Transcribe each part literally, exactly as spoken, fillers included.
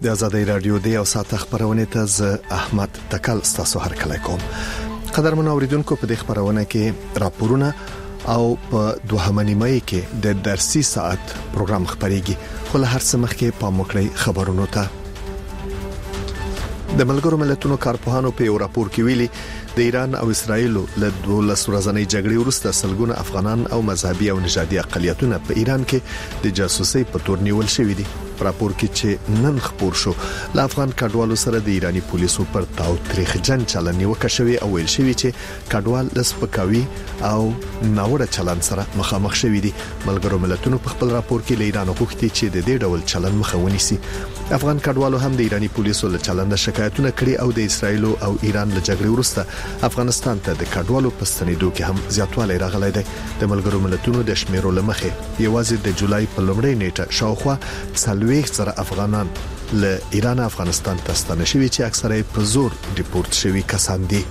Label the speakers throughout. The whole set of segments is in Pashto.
Speaker 1: د آزادۍ رادیو د یو ساعت خبرونه ته ز احمد تکل ستاسو هر کله کوم. قدرمن اوریدونکو په دې خبرونه کې راپورونه او په دوهمه نیمه کې د درسي ساعت پروګرام خبريږي. خو له هر څه مخکې په مکړی خبرونو ته د ملګرو ملتونو کارپوهانو په یو راپور کې ویلي د ایران او اسرایل له دولس ورځنۍ جګړې وروسته سلګونه افغانان او مذهبي او نژادي اقلیتونه په ایران کې د جاسوسي په تور نیول شوې دي. راپور کې چې نن خبر شو له افغان کډوالو سره د ایرانی پولیسو پر تاو تاریخ جن چلن نیوکه شوی او ویل شوی چې کډوال د سپکاوي او ناوړه چلن سره مخامخ شوی دي. ملګرو ملتونو په خپل راپور کې له ایران غوښتي چې د دې ډول چلن مخه ونیسي. افغان کډوالو هم د ایرانی پولیسو له چلند شکایتونه کړي او د اسرایل او ایران له جګړې وروسته افغانستان ته د کډوالو په ستنېدو کې هم زیاتوالی راغلی دی. د ملګرو ملتونو د شمیرو لمخه یوازې د جولای په لومړۍ نیټه شاوخوا څلوېښت زره افغانان له ایران افغانستان ته ستنه شوي چې اکثره په زور ډیپورت شوي کسان دي.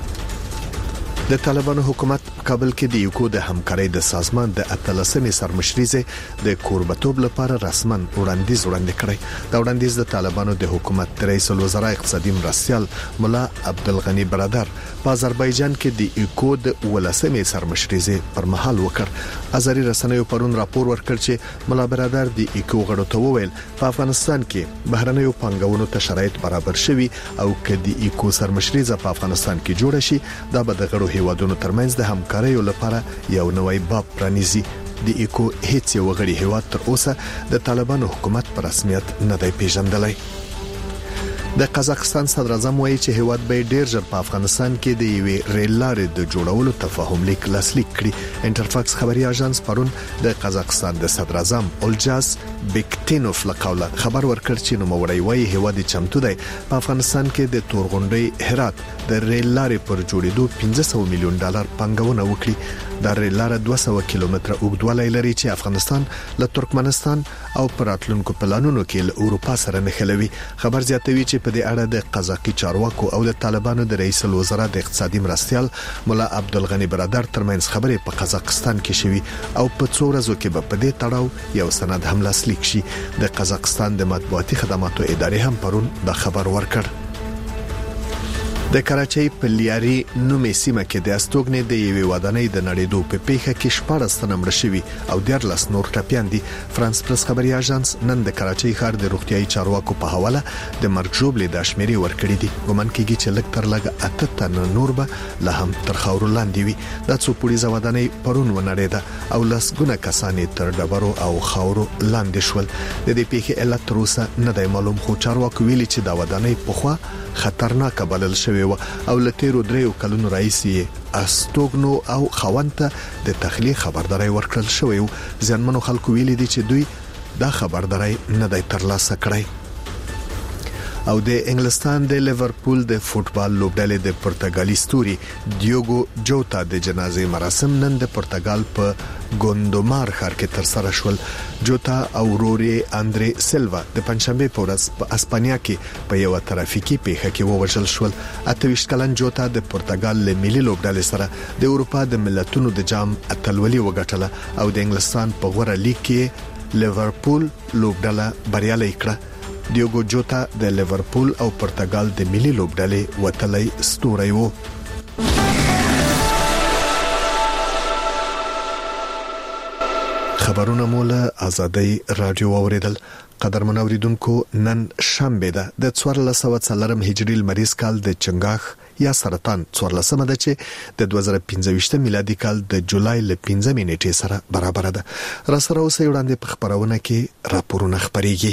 Speaker 1: د طالبانو حکومت کابل کې د یو د همکارۍ د سازمان د اتلسمې سرمشريزه د کوربتوب لپاره رسماً وړاندیز وړاندې کړی. دا وړاندیز د طالبانو د حکومت رئیس الوزرا اقتصادي مرستيال مولا عبدالغنی برادر په آذربایجان کې د یو د ولسمې سرمشريزه پر مهال وکړ. ازاري رسنیو پرون راپور ورکړ چې مولا برادر د یو غړو ته وویل په افغانستان کې بهرنیو پانګونو ته شرایط برابر شوي او کدي یو سرمشريزه په افغانستان کې جوړ شي دا به د غړو هیوادونو ترمنځ د همکارۍ لپاره یو نوی باب پرانیزي. د ایکو هیڅ یو غړي هیواد تر اوسه د طالبانو حکومت په رسمیت نه دی پیژندلی. د قزاقستان صدر اعظم وایي چې هیواد به ډیر ژر په افغانستان کې د یوې ریل لارې د جوړولو تفاهم لیک لاسلیک کړي. انټرفاکس خبري اژانس پرون د قزاقستان د صدر اعظم اولجاز بیکټینوف له قوله خبر ورکړ چې نوموړی وایي هیواد چمتو دی په افغانستان کې د تورغونډۍ هرات د ریل لارې پر جوړېدو پنځه سوه میلیون ډالر پانګونه وکړي. دا ریل لار دوه سوه کیلومتره اوږدوالی لري چې افغانستان له ترکمنستان او پراتلونکو پلانونو کې له اروپا سره نښلوي. خبر زیاتوي چې په دې اړه د قزاقي چارواکو او د طالبانو د رئیس الوزرا د اقتصادي مرستيال مولا عبدالغنی برادر ترمنځ خبرې په قزاقستان کې شوي او په څو ورځو کې به په دې تړاو یو سند هم لاسلیک شي. د قزاقستان د مطبوعاتي خدماتو ادارې هم پرون دا خبر ورکړ. د کراچۍ په لیاري نومې سیمه کې د استوګنې د یوې ودانۍ د نړیدو په پیښه کې شپږ تنه مړه شوي او دیارلس نور ټپیان دي. فرانس پرس خبري اژانس نن د کراچۍ ښار د روغتيایي چارواکو په حواله د مرګ ژوبلې د شمیرې ورکړې دي. ګومان کېږي چې لږ تر لږه اته تنه نور به له هم تر خاورو لاندې وي. د څو پولیسو ودانۍ پرون ونړېده او لسګونه کسان تر ډبرو او خاورو لاندې شول. د دې پیښې علت تر اوسه نه دی معلوم خو چارواکو ویلي چې دا ودانۍ په خوا خطرناک بلل شوی او لتیرو دریو کلونو رئیسي استوګنو او خوانته د تخلیه خبرداري ورکړل شوی. ځانمنو خلکو ویلي دي چې دوی دا خبرداري نه دی ترلاسه کړی. او د انګلستان د لیورپول د فوتبال لوبډلې د پرتګالي ستوري دیوګو جوتا د جنازې مراسم نن د پرتګال په ګوندومار ښار کې تر سره شول. جوتا او روري اندري سیلوا د پنځشنبه په ورځ په اسپانیا کې په یو ترافیکي پیښه کې ووژل شول. اته ویشت کلن جوتا د پرتګال له ملي لوبډلې سره د اروپا د ملتونو د جام اتلولي وګټله او د انګلستان په غوړه لیګ کې لیورپول لوبډله بریالي کړه. دیوګو جوتا د لیورپول او پرتګال د ملي لوبډلې وتلی ستوری وو. خبرونه مولا آزادۍ رادیو اوریدل. قدرمن اوریدونکو نن شنبه ده د څوارلس سوه څلورم هجري لمریز کال د چنګاښ یا سرطان څوارلسمه ده چې د دوه زره پنځه میلادي کال د جولای ل پنځمې نیټې سره برابر ده. را سره اوسه وړاندې په خبرونه کې راپورونه خبريږي.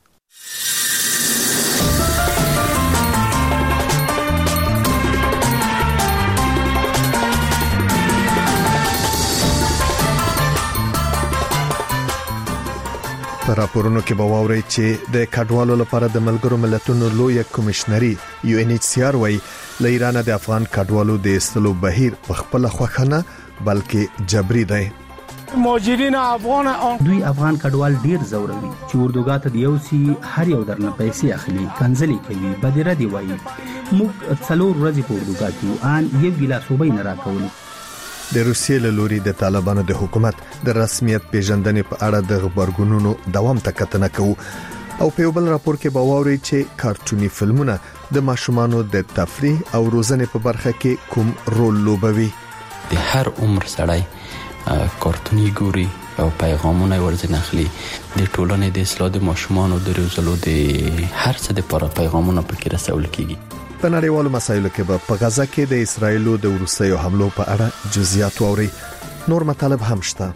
Speaker 1: راپورونو کې به واورئ چې د کډوالو لپاره د ملګرو ملتونو لوی کمشنري یو ان ایچ سی آر وايي له ایران د افغان کډوالو د استلو بهیر په خپل خوخنه بلکې جبري دی.
Speaker 2: مهاجرین افغان
Speaker 3: دوی افغان کډوال ډیر زوروي چې اردوګا ته دیوسی هر یو درنه پیسې اخلي کنځلې کوي بدره دی وایي موږ څلور ورځې په اردوګا کې ان یو ګلاس وبې نه راکول.
Speaker 1: د روسیې له لوري د طالبانو د حکومت د رسمیت پیژندنې په اړه د خبرګونونو دوام ته کتنه کوي. او په یو بل راپور کې به واوري چې کارټوني فلمونه د ماشومانو د تفریح او روزنې په برخه کې کوم رول لوبوي.
Speaker 4: د هر عمر سړی کارټوني ګوري او پیغامونه ورځنه اخلي. د ټولنې د اصلاح د ماشومانو د روزلو د هر څه لپاره پیغامونه پکې رسول کیږي.
Speaker 1: په نړیوالو مسایلو کې به په غزا کې د اسرایلو د وروستیو حملو په اړه جزئیات واوري. نور مطالب هم شته.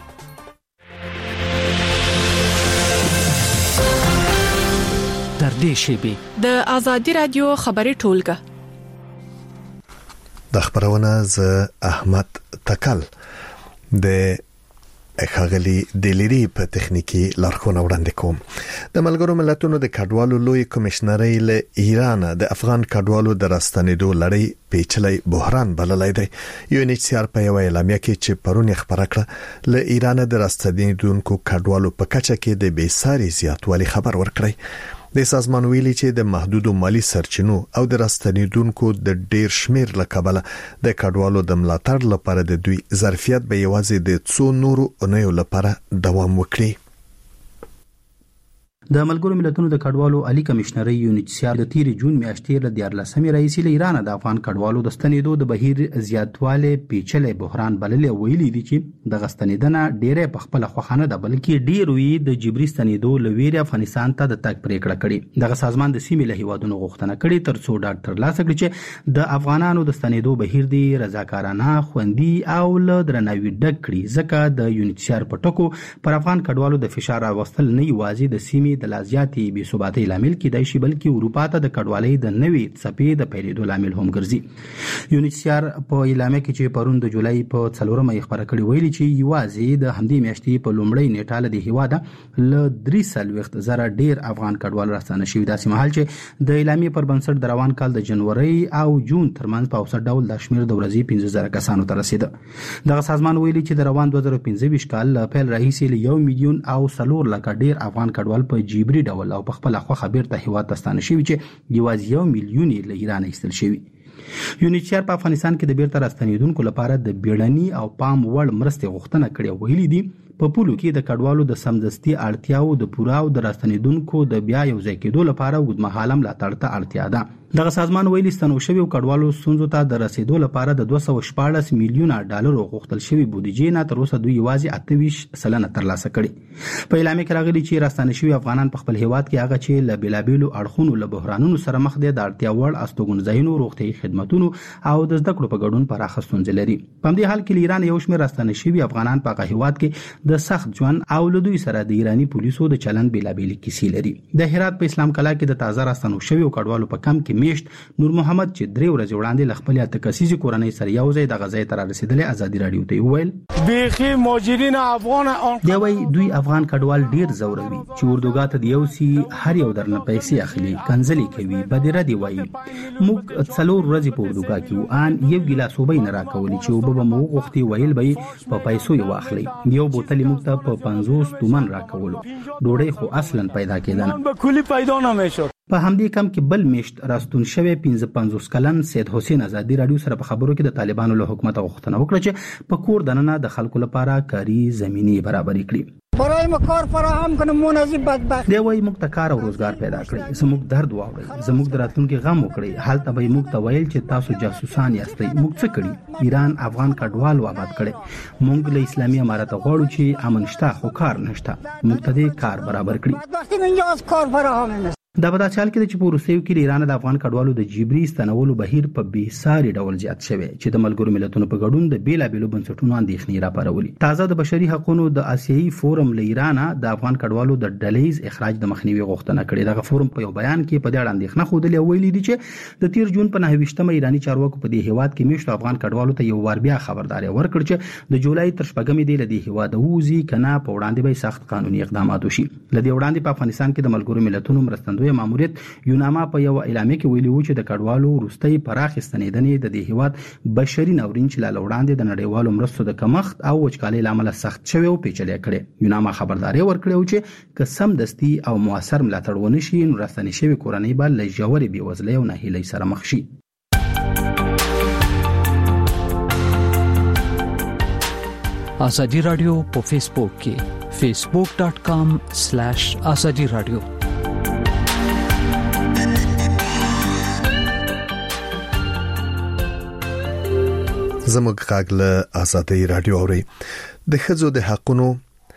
Speaker 5: در دې شیبه
Speaker 6: د ازادي رادیو خبري ټولګه
Speaker 1: د خبرونه ز احمد تکل د اخاغلی دلیری په تخنیکی لارښوونه وړاندې کوم. د ملګرو ملتونو د کډوالو لوی کمشنري له ایران د افغان کډوالو د راستنېدو لړۍ پیچلي بحران بللای دی. یو ان ایچ سی آر په یو اعلامیه کې چې پرون خبره کړه له ایران د راستنېدونکو کډوالو په کچه کې د بیساري زیاتوالي خبر ورکړی. د سازمان ویلي چې د محدودو مالی سرچینو او د راستنېدونکو د ډیر شمیر لکبله د کډوالو د ملاتړ لپاره د دوی ظرفیت به یوازې د څو نورو اونیو لپاره دوام وکړي.
Speaker 3: د ملګرو ملتونو د کډوالو عالی کمشنر یو ان ایچ سی آر د تیر جون میاشتې له دیارلسمې رئیس له ایران د افغان کډوالو د ستنېدو د بهیر زیاتواله پیچلې بحران بللې ویلي دي چې د غستنېدنه ډیره په خپل خوخانه ده بلکې ډیر وی د جبري ستنېدو لویری افغانستان ته د تک پریکړه کړي. د سازمان د سیمې له هیوادونو غوښتنه کړي ترڅو ډاکټر لاس کړي چې د افغانانو د ستنېدو بهیر دی رضاکارانه خوندي او له درناوي ډک کړي ځکه د یو ان ایچ سی آر په ټکو پر افغان کډوالو د فشار راوستل نه یوازې د سیمې د لازیاتي بې ثباتۍ لامل کېدای شي بلکې اروپا ته د کډوالۍ د نوي څپې د پیلېدو لامل هم ګرځي. یو ان ایچ سی آر په اعلامیه کې چې پرون د جولای په څلورمه یې خبره کړې ویلي چې یوازې د همدې میاشتې په لومړۍ نیټه له هیواده له درې سلويخت زره ډیر افغان کډوال راستانه شوي. داسې مهال چې د اعلامیې پر بنسټ د روان کال د جنوري او جون ترمنځ په اوسط ډول د شمیر د ورځې پنځه زره کسانو ته رسیده. دغه سازمان ویلي چې د روان دوه زره پنځه کال له پیل راهیسې له یو میلیون او څلور لک ډیر افغان کډوال په جبري ډول او په خپل خو خبر ته هیواد تستانه شوی چې یوازې یو میلیون له ایران ایستل شوی. یو ان ایچ سی آر په افغانستان کې د بیرته راستنېدونکو لپاره د بیړني او پام وړ مرستې غوښتنه کړې ویلي دي. په پولو کې د کډوالو د سمدستي اړتیاو د پوره او د راستنېدونکو د بیا یو ځای کېدو لپاره اوږدمهاله ملاتړ ته اړتیا ده. دغه سازمان ویلي ستنو شوی کډوالو ستونزو ته د رسیدو لپاره د دوه سوه شپاړس میلیونه ډالر غوښتل شوی بودیجې نه تر اوسه دوی یوازې اته ویشت سلنه ترلاسه کړي. په اعلامیه کې راغلي چې راستانه شوی افغانان په خپل هیواد کې هغه چې له بیلابیلو اړخونو له بحرانونو سره مخ دي د اړتیا وړ استوګنځایونو روغتیايي خدماتونو او د زده کړو په ګډون پراخه ستونزې لري. په همدې حال کې ایران یو شمېر راستانه شوی افغانان په هغه هیواد کې د سخت ژوند او له دوی سره د ایرانی پولیسو د چلن بیلابیل کیسې لري. د هرات په اسلام کلا کې د تازه راستانو شوی کډوالو په کم کې میشت نور محمد چې درې ورځې وړاندې ل خپل اتکسیزي کورنۍ سره یو ځای د غزا تر رسیدلې ازادي رادیو ته ویل
Speaker 2: بیخي مهاجرین افغان
Speaker 3: دی وای دوی افغان کډوال ډیر زوروي چې اردوګا ته دیو سي هر یو درنه پیسې اخلي کنځلي کوي بدره دی وای موږ څلور ورځې په اردوګا کې ان یو ګلاس وبې نه راکولي چې وب مو غوښتي ویل به په پیسو یو اخلي یو بوتل موږ ته په پنځوس تومن راکولو ډوډۍ خو اصلا پیدا کېدنه
Speaker 2: به کلی پیدا نمیشد.
Speaker 3: په همدې کم کې بل میشت راستون شوی پنځه پنځوس کلن سید حسین ازادي رادیو سره په خبرو کې د طالبانو له حکومت غوښتنه وکړه چې په کور دننه د خلکو لپاره کاري زمینی برابر کړي.
Speaker 7: برای ما کار فراهم کنه مناسب بدبخت
Speaker 3: دی وای موږ ته کار او روزګار پیدا کړی زموږ درد واوري زموږ د راتلونکي غم وکړي حالت به موږ ته ویل چې تاسو جاسوسان یاستئ موږ څه کړی ایران افغان کډوال و آباد کړي موږ له اسلامي امارت غواړو چې امن شته خو کار نشته موږ ته کار برابر کړي
Speaker 7: وقتی اینجا از کار فراهم
Speaker 3: دا په داسې حال کې چې په روسیو کې ایران د افغان کډوالو د جبري ستنولو بهیر په بیساري ډول زیات شوی چې د ملګرو ملتونو په ګډون د بیلابیلو بنسټونو اندېښنې راپارولي. تازه د بشري حقوقو د آسیایي فورم له ایران د افغان کډوالو د ډلیز اخراج د مخنیوي غوښتنه کړې. دغه فورم په یو بیان کې په دې اړه اندېښنه خوده ویلي دي چې د تیر جون په نهه ویشتمه ایرانی چارواکو په دې هیواد کې میشتو افغان کډوالو ته یو وار بیا خبرداري ورکړ چې د جولای تر شپږمې دی له دې هیواد ووزي کنه په وړاندې به سخت قانوني اقدامات وشي. لدې وړاندې په افغانستان کې د ملګرو ملتونو مرستندوی ماموریت یوناما په یو اعلامیه کې ویلي و چې د کډوالو وروستۍ پراخ ستنېدنې د دې هیواد بشري ناورین چې لا وړاندې د نړیوالو مرستو د کمښت او وچکالۍ لامل سخت شوی او پیچلې کړي. یوناما خبرداري ورکړه چې که سم دستي او موثر ملاتړ ونشي نو راستنې شوی کورنۍ به له ژورې بېوزلۍ او ناهیلۍ سره مخ شي.
Speaker 5: ازادي رادیو په فیسبوک کې facebook.com/azadi radio
Speaker 1: زموږ غاګل آزادۍ رادیو اوري. د ښځو د حقونو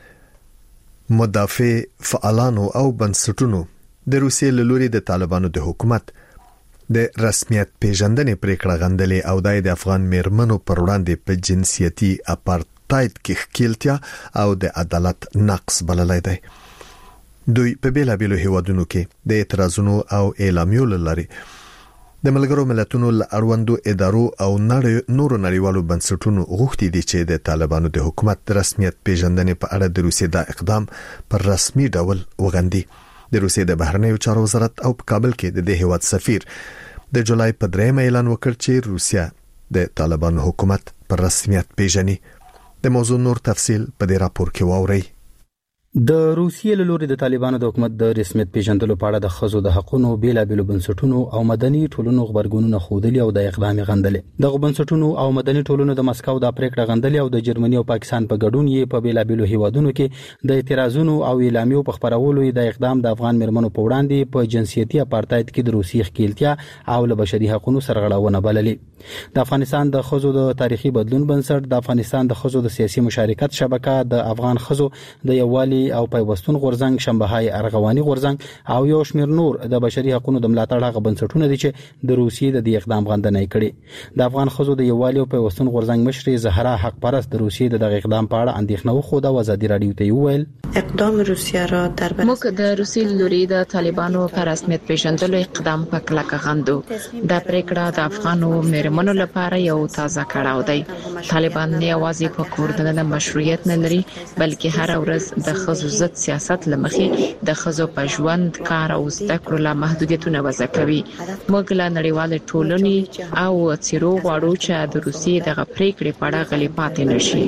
Speaker 1: مدافع فعالانو او بنسټونو د روسیې له لوري د طالبانو د حکومت د رسمیت پیژندنې پریکړه غندلې او د افغان میرمنو پر وړاندې په جنسيتي اپارټاید کې ښکیلتیا او د عدالت نقص بللای دی. دوی په بیلابیلو هیوادونو کې د اعتراضونو او اعلامیو لري د ملګرو ملتونو له اړوندو ادارو او نورو نړیوالو بنسټونو غوښتي دي چې د طالبانو د حکومت رسمیت پیژندنې په اړه د روسیې د اقدام پر رسمي ډول وغندي. د روسیې د بهرنیو چارو وزارت او په کابل کې د دې هیواد سفیر د جولای په درېمه اعلان وکړ چې روسیا د طالبانو حکومت پر رسمیت پیژني. د موضوع نور تفصیل په دې راپور کې واورئ.
Speaker 3: د روسیې له لوري د طالبانو د حکومت د رسمیت پیژندلو په اړه د ښځو د حقوقو بیلابیلو بنسټونو او مدني ټولنو خبرګونونه خوده او د اقدام غندلې. دغه بنسټونو او مدني ټولنو د مسکو د پریکړه غندلې او د جرمني او پاکستان په ګډون یې په بیلابیلو هیوادونو کې د اعتراضونو او اعلامیو په خبرولو د اقدام د افغان مرمنو په وړاندې په جنسيتي اپارټاید کې د روسیې ښکیلتیا او له بشري حقوقو سرغړونه بللې. د افغانستان د ښځو د تاریخي بدلون بنسټ، د افغانستان د ښځو د سیاسي مشارکت شبکه، د افغان ښځو د یووالي او پیوستون غورځنګ، شنبهای ارغواني غورځنګ او یو شمېر نور د بشري حقوقو د ملاتړ هغه بنسټونه دي چې د روسیې د دې اقدام غندنه کړي. د افغان ښځو د یووالي او پیوستون غورځنګ مشر زهرا حق پرست د روسیې د دغه اقدام په اړه اندېښنه وښوده او آزادي رادیو ته وویل
Speaker 8: اقدام روسیه را در
Speaker 6: موږ د روسیې لوري د طالبانو پر رسمیت پیژندلو اقدام په کلکه غندو. دا پریکړه د افغانو میرمنو لپاره یو تازه کړاو دی. طالبان نه یوازې په کوردنه مشروعیت نه لري بلکې هر ورځ د ښځو ضد سیاست لمخې د ښځو په ژوند، کار او زده کړو له محدودیتونو وضع کوي. موږ له نړیوال ټولنې او څیرو غواړو چې د روسیې دغه پریکړې په اړه غلي پاتې نشي.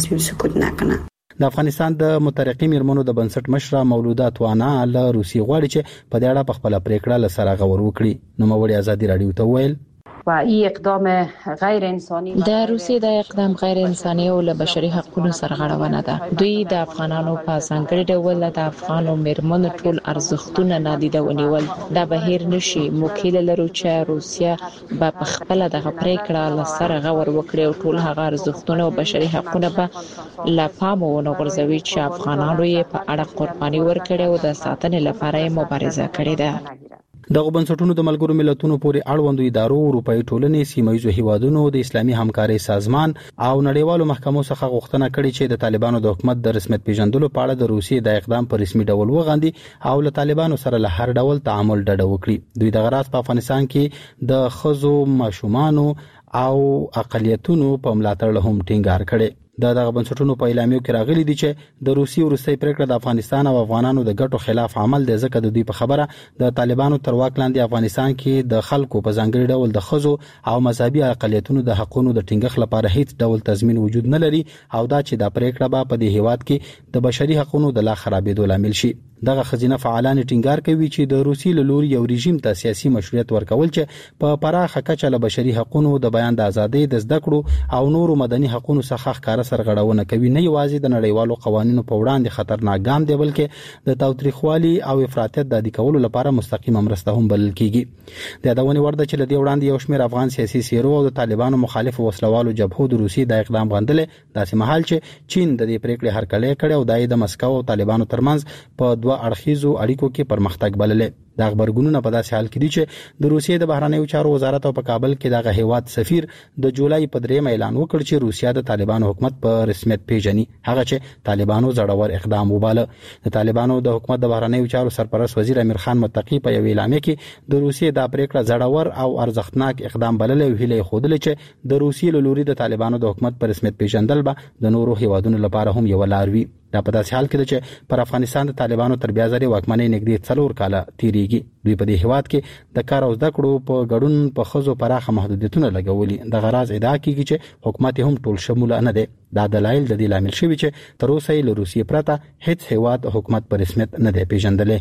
Speaker 3: د افغانستان د مترقی میرمنو د بنسټ مشره مولوده توانا له روسیې غواړي چې په دې اړه په خپل پریکړه له سره غور وکړي. نو موري آزادي رادیو ته ویل
Speaker 9: و این اقدام غیر انساني
Speaker 6: د روسیې د اقدام غیر انساني او له بشري حقوقو سرغړونه ده. دوی د افغانانو په ځانګړي ډول د افغانو میرمنو ټول ارزښتونه نادیده ونیول. دا بهیر نشي موکل لرو چې روسیا په خپل دغه پریکړه له سره غور وکړي او ټول هغه ارزښتونه او بشري حقوقونه په لپامو ونغورځوي چې افغانانو یې په اړه قرباني ورکړي او د ساتنې لپاره مبارزه کړې ده.
Speaker 3: دغه بنسټونو د ملګرو ملتونو پورې اړوندو ادارو، اروپאי ټولنې، سیمایي هیوادونو، د اسلامي همکارۍ سازمان او نړیوالو محکمو څخه غوښتنه کړې چې د طالبانو د حکومت د رسمیت پیژندلو په اړه د روسیې د اقدام په رسمي ډول وغندي او له طالبانو سره له هر ډول تعامل ډډه وکړي. دوی د غراس په افغانستان کې د ښځو، ماشومانو او اقلیتونو په ملاتړ له هم ټینګار کړي. د دغه بنسټونو په اعلامیو کې راغلي دي چې د روسیې وروستۍ پریکړه د افغانستان او افغانانو د ګټو خلاف عمل دی، ځکه د دوی په خبره د طالبانو تر واک لاندې افغانستان کې د خلکو په ځانګړي ډول د ښځو او مذهبي اقلیتونو د حقوقو د ټینګښت لپاره هیڅ ډول تضمین وجود نه لري او دا چې د پریکړه به په دې هیواد کې د بشري حقوقو د لا خرابېدو لامل شي. دغه خزینه فعالان ټینګار کوي چې د روسیې له لوري یو رژیم ته سیاسي مشروعیت ورکول چې په پراخه کچه له بشري حقوقو د بیان د ازادۍ، د زده کړو او نورو مدني حقوقو څخه ښکاره سرغړونه کوي، نه یوازې د نړیوالو قوانینو په وړاندې خطرناک ګام دی بلکې د تاوتریخوالي او افراطیت د عادي کولو لپاره مستقیمه مرسته هم بلل کیږي. د یادونې وړ ده چې له دې وړاندې یو شمېر افغان سیاسي سیرو او د طالبانو مخالف وسلوالو جبهو د روسیې د اقدام غندلې، داسې مهال چې چین د دې پریکړې هرکلی کړي او د مسکو او طالبانو ترمنځ په دوه اړخیزو اړیکو کې پرمختګ بللې. دا خبرګونونه په داسې حال کې دي چې د روسیې د بهرنیو چارو وزارت او په کابل کې دغه هیواد سفیر د جولای په درېمه اعلان وکړ چې روسیا د طالبانو حکومت په رسمیت پیژني، هغه چې طالبانو زړور اقدام وباله. د طالبانو د حکومت د بهرنیو چارو سرپرست وزیر امیر خان متقی په یو اعلامیه کې د روسیې د پریکړه زړور او ارزښتناک اقدام بللې او هیله خوده چې د روسیې له لوري د طالبانو د حکومت په رسمیت پیژندل به د نورو هیوادونو لپاره هم یو لار وي. دا په داسې حال کې چې پر افغانستان د طالبانو تر بیا ځلې واکمنۍ نږدې څلور کاله تیریږي. دوی په دې هیواد کې د کار او زده کړو په ګډون په ښځو پراخه محدودیتونه لګولي. د غراز ادعا کیږي چې حکومت هم ټول شمول نه دی. دا دلایل د دې لامل شوی چې تر اوسه له روسیې پرته هیڅ هیواد حکومت په رسمیت نه دی پیژندلی.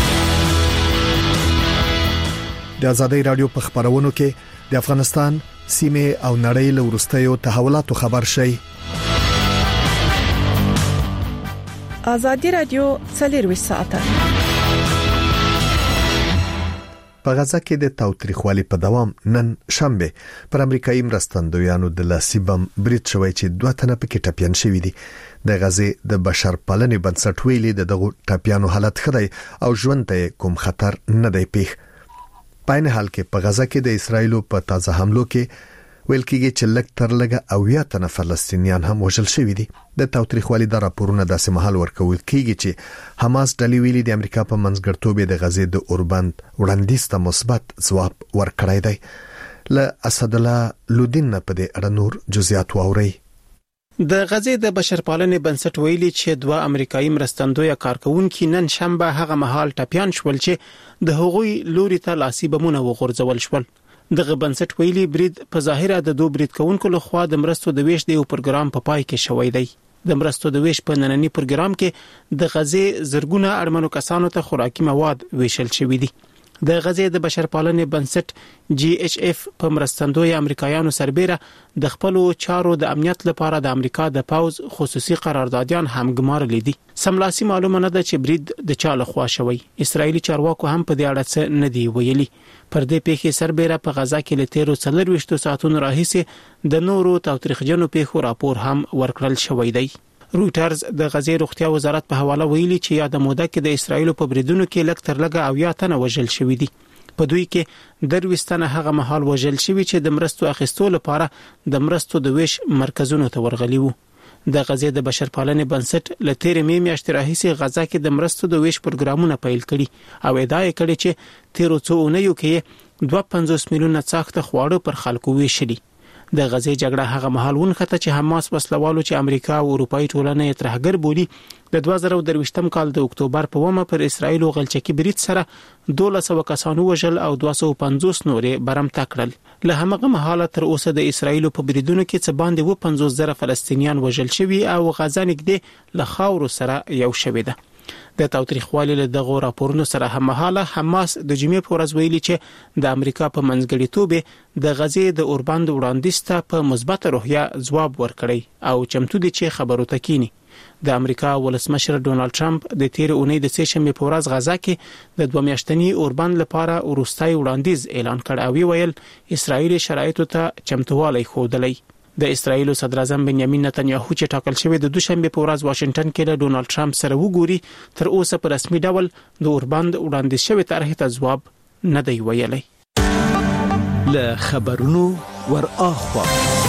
Speaker 1: د آزادۍ رادیو په خبرونو کې د افغانستان سیمه او نړۍ له وروستیو تحولاتو خبر شي.
Speaker 6: آزادی رادیو څلور ساعته
Speaker 1: په غزا کې د تاوتریخوالي په دوام نن شنبه پر امریکایي مرستندویانو د لاسي بم برید شوی چې دوه تنه پکې ټپيان شوي دي. د غزې د بشر پالنې بنسټ ویلي د دغه ټپيانو حالت خدای او ژوند ته کوم خطر نه دی پیښ. په عین حال کې په غزا کې د اسرایلو په تازه حملو کې ویل کېږي چې لږ تر لږه اویا تنه فلسطینیان هم وژل شوي دي. د تاوتریخوالي د راپورونو داسې مهال ورکول کېږي چې حماس ډلې ویلي د امریکا په منځګړتوب د غزې د اوربند وړاندیز ته مثبت ځواب ورکړی دی. له اسد الله لودین په دې اړه نور جزئیات واوري.
Speaker 10: د غزې د بشرپالنې بنسټ ویلي چې دوه امریکایي مرستندوی کارکونکو نن شنبه هغه مهال ټپيان شول چې د هغوی لوري ته لاسي بمونه وغورځول شول. دغه بنسټ ویلي برید په ظاهره د دوه برید کوونکو لخوا د مرستو د ویش د یو پروګرام په پای کې شوی دی. د مرستو د ویش په نننی پروګرام کې د غزې زرګونه اړمنو کسانو ته خوراکي مواد ویشل شوی دي. د غزې د بشرپالنې بنسټ جی ایچ اف په مرستندوی امریکایانو سربېره د خپل چارو د امنیت لپاره د امریکا د پاوز خصوصي قراردادیان هم ګمارل دي. سملاسي معلومه نه ده چې برید د چا لخوا شوی. اسرایلی چارواکو هم په دې اړه څه نه دی ویلي. پر دې پیښې سربېره په غزا کې له تیرو څلورويشت ساعتونو راهیسې د نورو تاوتریخجنو پیښو راپور هم ورکړل شوی دی. رويټرز د غزې روغتیا وزارت په حواله ویلي چې یاد موده کې د اسرایل په بریدونو کې لږ تر لږه اویا تنه وژل شوي دي. په دوی کې درويستنه هغه مهال وژل شوي چې د مرستو اخیستو لپاره د مرستو د ویش مرکزونو ته ورغلي وو. د غزې د بشرپالنې بنسټ له تیر می میاشتې راهیسې غزا کې د مرستو د ویش پروګرامونه پیل کړي او ادعا یې کړې چې تیر څو اونیو کې دوه پنځوس میلیونه څاخته خواړه پر خلکو ویشلي. د غزې جګړه هغه مهال ونخته چې حماس وسلوالو چې امریکا او اروپאי ټولنه یې ترهګر بولی د دوه زره درویشتم کال د اکتوبر په ومه پر اسرایل او غلچکی برید سره دوه سوه کسانو وژل او دوه سوه پنځوس نورې برمته کړل. له همغه مهاله تر اوسه د اسرایل په بریدونو کې څه باندې و پنځوس زره فلسطینیان وژل شوي او غزا نږدې له خاورو سره یو شوی ده. د تاوتریخوالي له دغه راپورونو سره هممهاله حماس د جمعې په ورځ ویلي چې د امریکا په منځګړیتوب د غزې د اوربند وړاندیز ته په مثبت روحیه ځواب ورکړي او چمتو دي چې خبرو تکینی. د امریکا ولسمشر ډونالد ټرمپ د تیر اونۍ د سه شنبه په ورځ غزا کې د دوه میاشتنی اوربند لپاره وروستي وړاندیز اعلان کړ او ویل اسرایل شرایطو ته چمتووالی ښودلی. د اسرایل صدر اعظم بنیامین نتنیاهو چې ټاکل شوی د دوشنبه په ورځ واشنگټن کې له ډونالد ټرمپ سره وګوري تر اوسه په رسمي ډول د اوربند وړاندیز شوی طرح ته ځواب نه دی ویلی.
Speaker 5: له خبرونو ور اخوا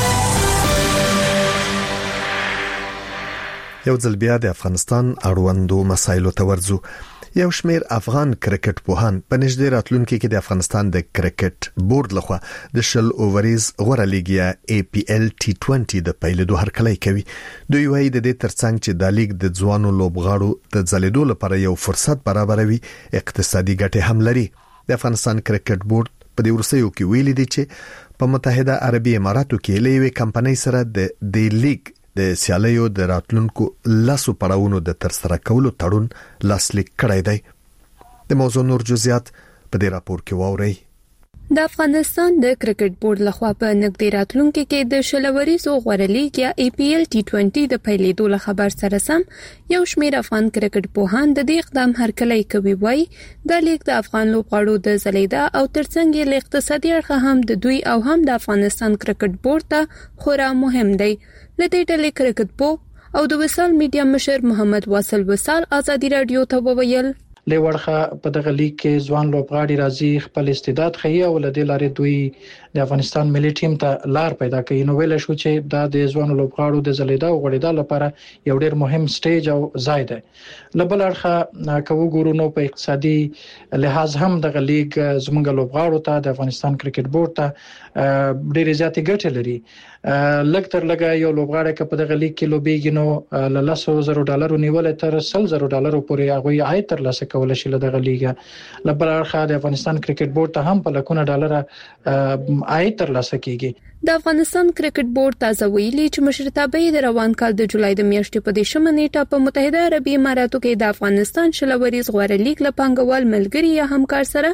Speaker 1: یو ځل بیا د افغانستان اړوندو مسایلو ته ورځو. یو شمیر افغان کرکټ پوهان په نږدې راتلونکي کې د افغانستان د کرکټ بورډ لخوا د شل اووریز غوړه لیګ یا ای پی ایل ټي عشرين د پیلېدو هرکلی کوي. دوی وایي د دې ترڅنګ چې د لیګ د ځوانو لوبغاړو د ځلیدو لپاره یو فرصت برابروي اقتصادي ګټه هم لري. د افغانستان کرکټ بورډ په دې ورسېو کې ویلي دي چې په متحده عربي اماراتو کې لوی کمپنۍ سره د د لیګ د سیالیو د راتلونکو لاسو پړاوونو د ترسره کولو تړون لاسلیک کړی دی. د موضوع نور جزئیات په دې راپور کې واورئ.
Speaker 11: د افغانستان د کرکټ بورډ لخوا په نږدې راتلونکي کې د شلوريزو غوړه لیګ یا ای پی ایل ټي عشرين د پیلېدو له خبر سره سم یو شمېر افغان کرکټ پوهان د دې اقدام هرکلی کوي. وایي د لیګ د افغان لوبغاړو د ځلیدا او ترڅنګ یې اقتصادي اړخ هم د دوی او هم د افغانستان کرکټ بورډ ته خورا مهم دی. لدې ډلې کرکټ پو او د وصال میډیا مشر محمد واصل وصال ازادي رادیو ته وویل
Speaker 12: لورخه په دغه لیګ کې ځوان لوبغاړي راځي خپل استعداد ښيي او لدې لارې دوی د افغانستان ملي ټیم ته لار پیدا کوي. نو ویل شو چې دا د ځوان لوبغاړو د زلیدا او غړیدا لپاره یو ډېر مهم سټیج او ځای دی. لبل اړخه کوو ګورو نو په اقتصادي لحاظ هم دغه لیګ زموږ لوبغاړو ته د افغانستان کرکټ بورډ ته ډېر زیاتې ګټې لري. لږ تر لږه یو لوبغاړی که په دغه لیګ کې لوبېږي نو له لسو زرو ډالرو نیول تر سل زرو ډالرو پورې هغه عاید ترلاسه کولای شي له دغه لیګ. لبل اړخه د افغانستان کرکټ بورډ ته هم په لکونه ډالر عاید ترلاسه کیږي.
Speaker 11: د افغانستان کرکټ بورډ تازه ویلي چې مشرتابه د روان کال د جولای د میاشتې په دیشمه نیټه په متحده عربي اماراتو کې د افغانستان شلوريز غوړه لیګ له پنګوال ملګری یا همکار سره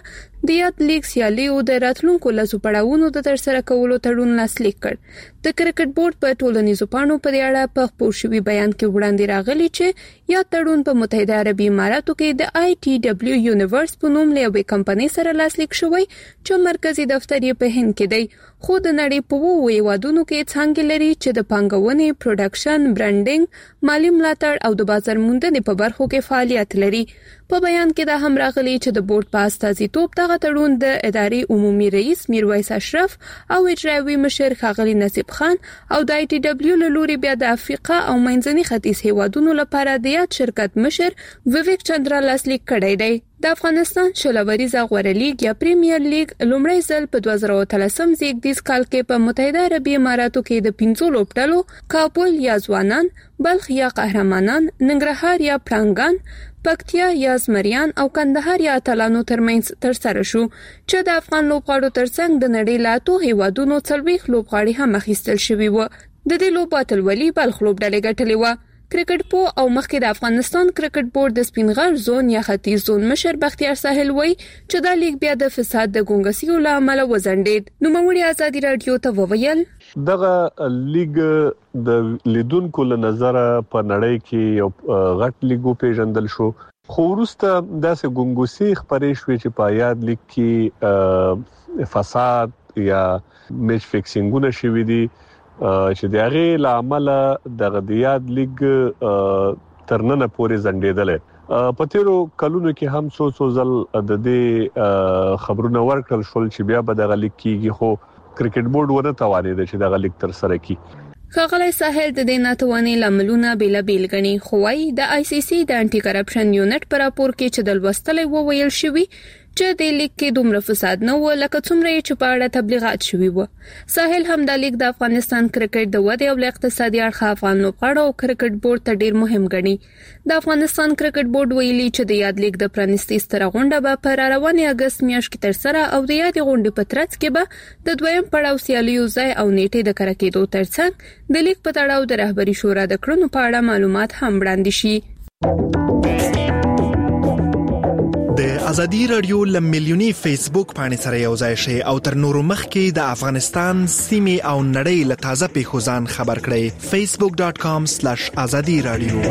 Speaker 11: د یاد لیګ سیالیو د راتلونکو لاسو پړاوونو د ترسره کولو تړون لاسلیک کړ. د کرکټ بورډ په ټولنیزو پاڼو په اړه په خپور شوی بیان کې وړاندې راغلی چې یا تړون په متحده عربي اماراتو کې د آی ټي ډبلیو یونیورس په نوم له یوې کمپنۍ سره لاسلیک شوی چې مرکزی دفتر یې په هند کې دی. خو د نړۍ په وو هیوادونو کې څنګه لري چې د پانګونې، پروډکشن، برانډینګ، مالی ملاتړ او د بازار موندنې په برخو کې فعالیت لري. په بیان کې دا هم راغلی چې د بورډ په استازیتوب دغه تړون د ادارې عمومي رئیس میرویس اشرف او اجرایوي مشر ښاغلي نصیب خان او د آی ټي ډبلیو له لوري بیا د افریقا او منځني ختیځ هیوادونو لپاره د یاد شرکت مشر ویویک چندرا لاسلیک کړی دی. د افغانستان شلوریزه غوړه لیګ یا پریمیر لیګ لومړی ځل په دوه زره اتلسم زیږدیز کال کې په متحده عربي اماراتو کې د پنځو لوبډلو کابل یا ځوانان، بلخ یا قهرمانان، ننګرهار یا پړانګان، پکتیا یا زمریان او کندهار یا اتلانو ترمنځ ترسره شو چې د افغان لوبغاړو ترڅنګ د نړۍ له اتو هیوادونو څلوېښت لوبغاړي هم اخیستل شوي وو. د دې لوبو اتلولي بلخ لوبډلې ګټلې وه. کرکټ پو او مخکې د افغانستان کرکټ بورډ د سپینغر زون یا ختیځ زون مشر بختیار ساحل وایي چې دا لیګ بیا د فساد د ګونګسیو له امله وزندید. نو موري ازادي رادیو ته وویل
Speaker 13: دغه لیګ د لیدونکو له نظره په نړۍ کې یو غټ لیګو پیژندل شو، خو وروسته داسې ګونګوسي خبرې شوې چې په یاد لیګ کې فساد یا میچ فکسینګونه شوي دي چې د هغه لامل د غدیاد لیګ ترننه پورې زندېدل. په تیرو کلونو کې هم څو څو ځل د دې خبرونه ورکړل شول چې بیا به د لیګ کېږي، خو کرکټ بورډ ونه توانید چې د لیګ تر سره کړي.
Speaker 11: ښاغلی ساحل د دې ناتوانۍ لاملونه بیل بیل غني، خو وايي د آی سی سی د انټي کرپشن یونټ پر راپور کې چې د لوستلې وویل شوی چې د لیګ کې دومره فساد نه و لکه څومره چې په اړه تبلیغات شوي وو. ساحل هم د لیګ د افغانستان کرکټ د ودې او اقتصادي اړخ افغان لوبغاړو او کرکټ بورډ ته ډیر مهم ګڼي. د افغانستان کرکټ بورډ ویلي چې د یاد لیګ د پرانیستي ستره غونډه به په روانې اگست میاشت کې تر سره او د یاد غونډې په ترڅ کې به د دویم پړاو سیالیو ځای او نیټه د کره کېدو ترڅنګ د لیګ په تړاو د رهبري شورا د کړنو په اړه معلومات هم وړاندې شي.
Speaker 14: د ازادي رادیو لم ملیونی فیسبوک باندې سره یو ځای شي او تر نورو مخکې د افغانستان سیمه او نړۍ له تازه پیښو ځان خبر کړئ. فیسبوک ډاٹ کام سلیش ازادي رادیو.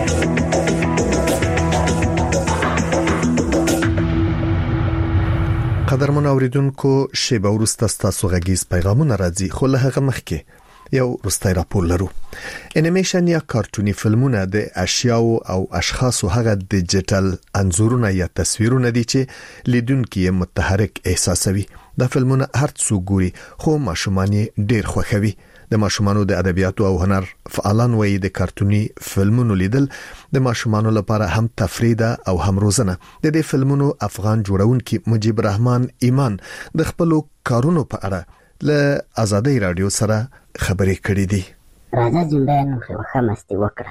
Speaker 1: قدرمن اوریدونکو، شیبه وروسته ستاسو غږیز پیغامونه راځي، خو له هغه مخکې یو وروستی راپور لرو. انیمیشن یا کارتونی فلمونه د اشیاء او اشخاصو هغه ډیجیټل انځورونه یا تصویرونه دي چې لیدونکي یې متحرک احساسوي. دا فلمونه هر څوک ګوري، خو ماشومان یې ډیر خوښوي. د ماشومانو د ادبیاتو او هنر فعالان وایي د کارتونی فلمونو لیدل د ماشومانو لپاره هم تفریح ده او هم روزنه. د دې فلمونو افغان جوړونکي مجيب رحمان ایمان د خپل کارونو په اړه له ازادي رادیو سره خبرې کړې دي.
Speaker 15: راځه جنبان خو مستی وکړه.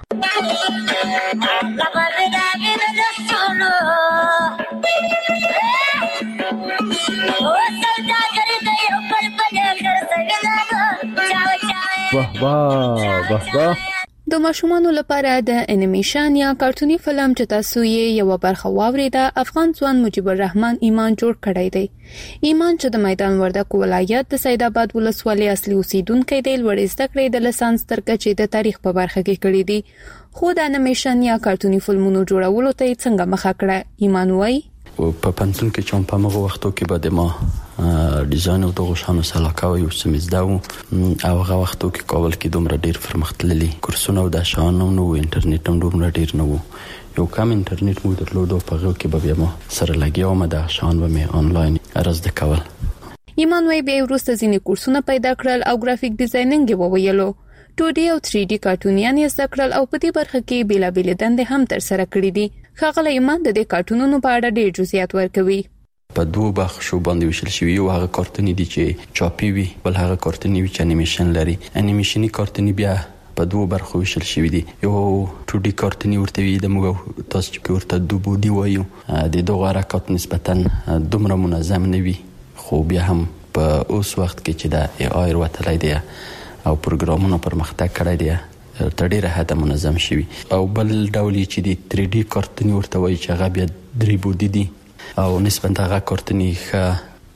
Speaker 16: واه واه واه واه.
Speaker 11: د ماشومانو لپاره د انیمیشن یا کارتونی فلم چې تاسو یې یو برخه واوریده افغان ځوان مجيب الرحمن ایمان جوړ کړی دی. ایمان چې د میدان وردګ ولایت د سید آباد ولسوالۍ اصلي اوسیدونکی دی، لوړ زده کړې د لسانس تر کچې د تاریخ په برخه کې کړې دي، خو د انیمیشن یا کارتونی فلمونو جوړولو ته څنګه مخه کړه. ایمان وایي
Speaker 4: په پنځون کې چې په هغه وختو کې به د ما ډیزاین او دغه شانو سلاکا او یو سمزدا او هغه وختو کې کول کې دومره ډیر پرمختللي کورسونه او د شانو نو انټرنیټ هم دومره ډیر نه وو. یو کم انټرنیټ مو درلود او په هغه کې به بیا ما سره لګیاو ما د شان و مې آنلاین ارز د کول.
Speaker 11: ایمان وایي به وروسته ځینې کورسونه پیدا کړل او ګرافیک ډیزاینینګ یې وویلو. ټو ډي او تھری ډي کارټونیان یې زده کړل او په دې برخه کې بیلابیل دندې هم تر سره کړې دي. ښاغلی ایمان د دې کارټونونو په اړه ډېر جزئیات ورکوي.
Speaker 4: په دوه بخښو باندې ویشل شوی، یو هغه کارتونی دي چې چاپی وي، بل هغه کارتونی وي چې انیمیشن لري. انیمیشني کارتونی بیا په دوه برخو ویشل شوی دي. یو ټو ډي کارتونی ورته وي د موږ تاسو چې ورته دوه بودی وایو، د دوه حرکات نسبتا دومره منظم نه وي، خو بیا هم په اوس وخت کې چې د ای آی وروتلای دی او پروګرامونو پرمختګ کړی دی تر ډیره حد منظم شوی. او بل ډول چې د تھری ډي کارتونی ورته وایي چې هغه بیا درې بودی دي او نسبتا هغه کارتونی ښه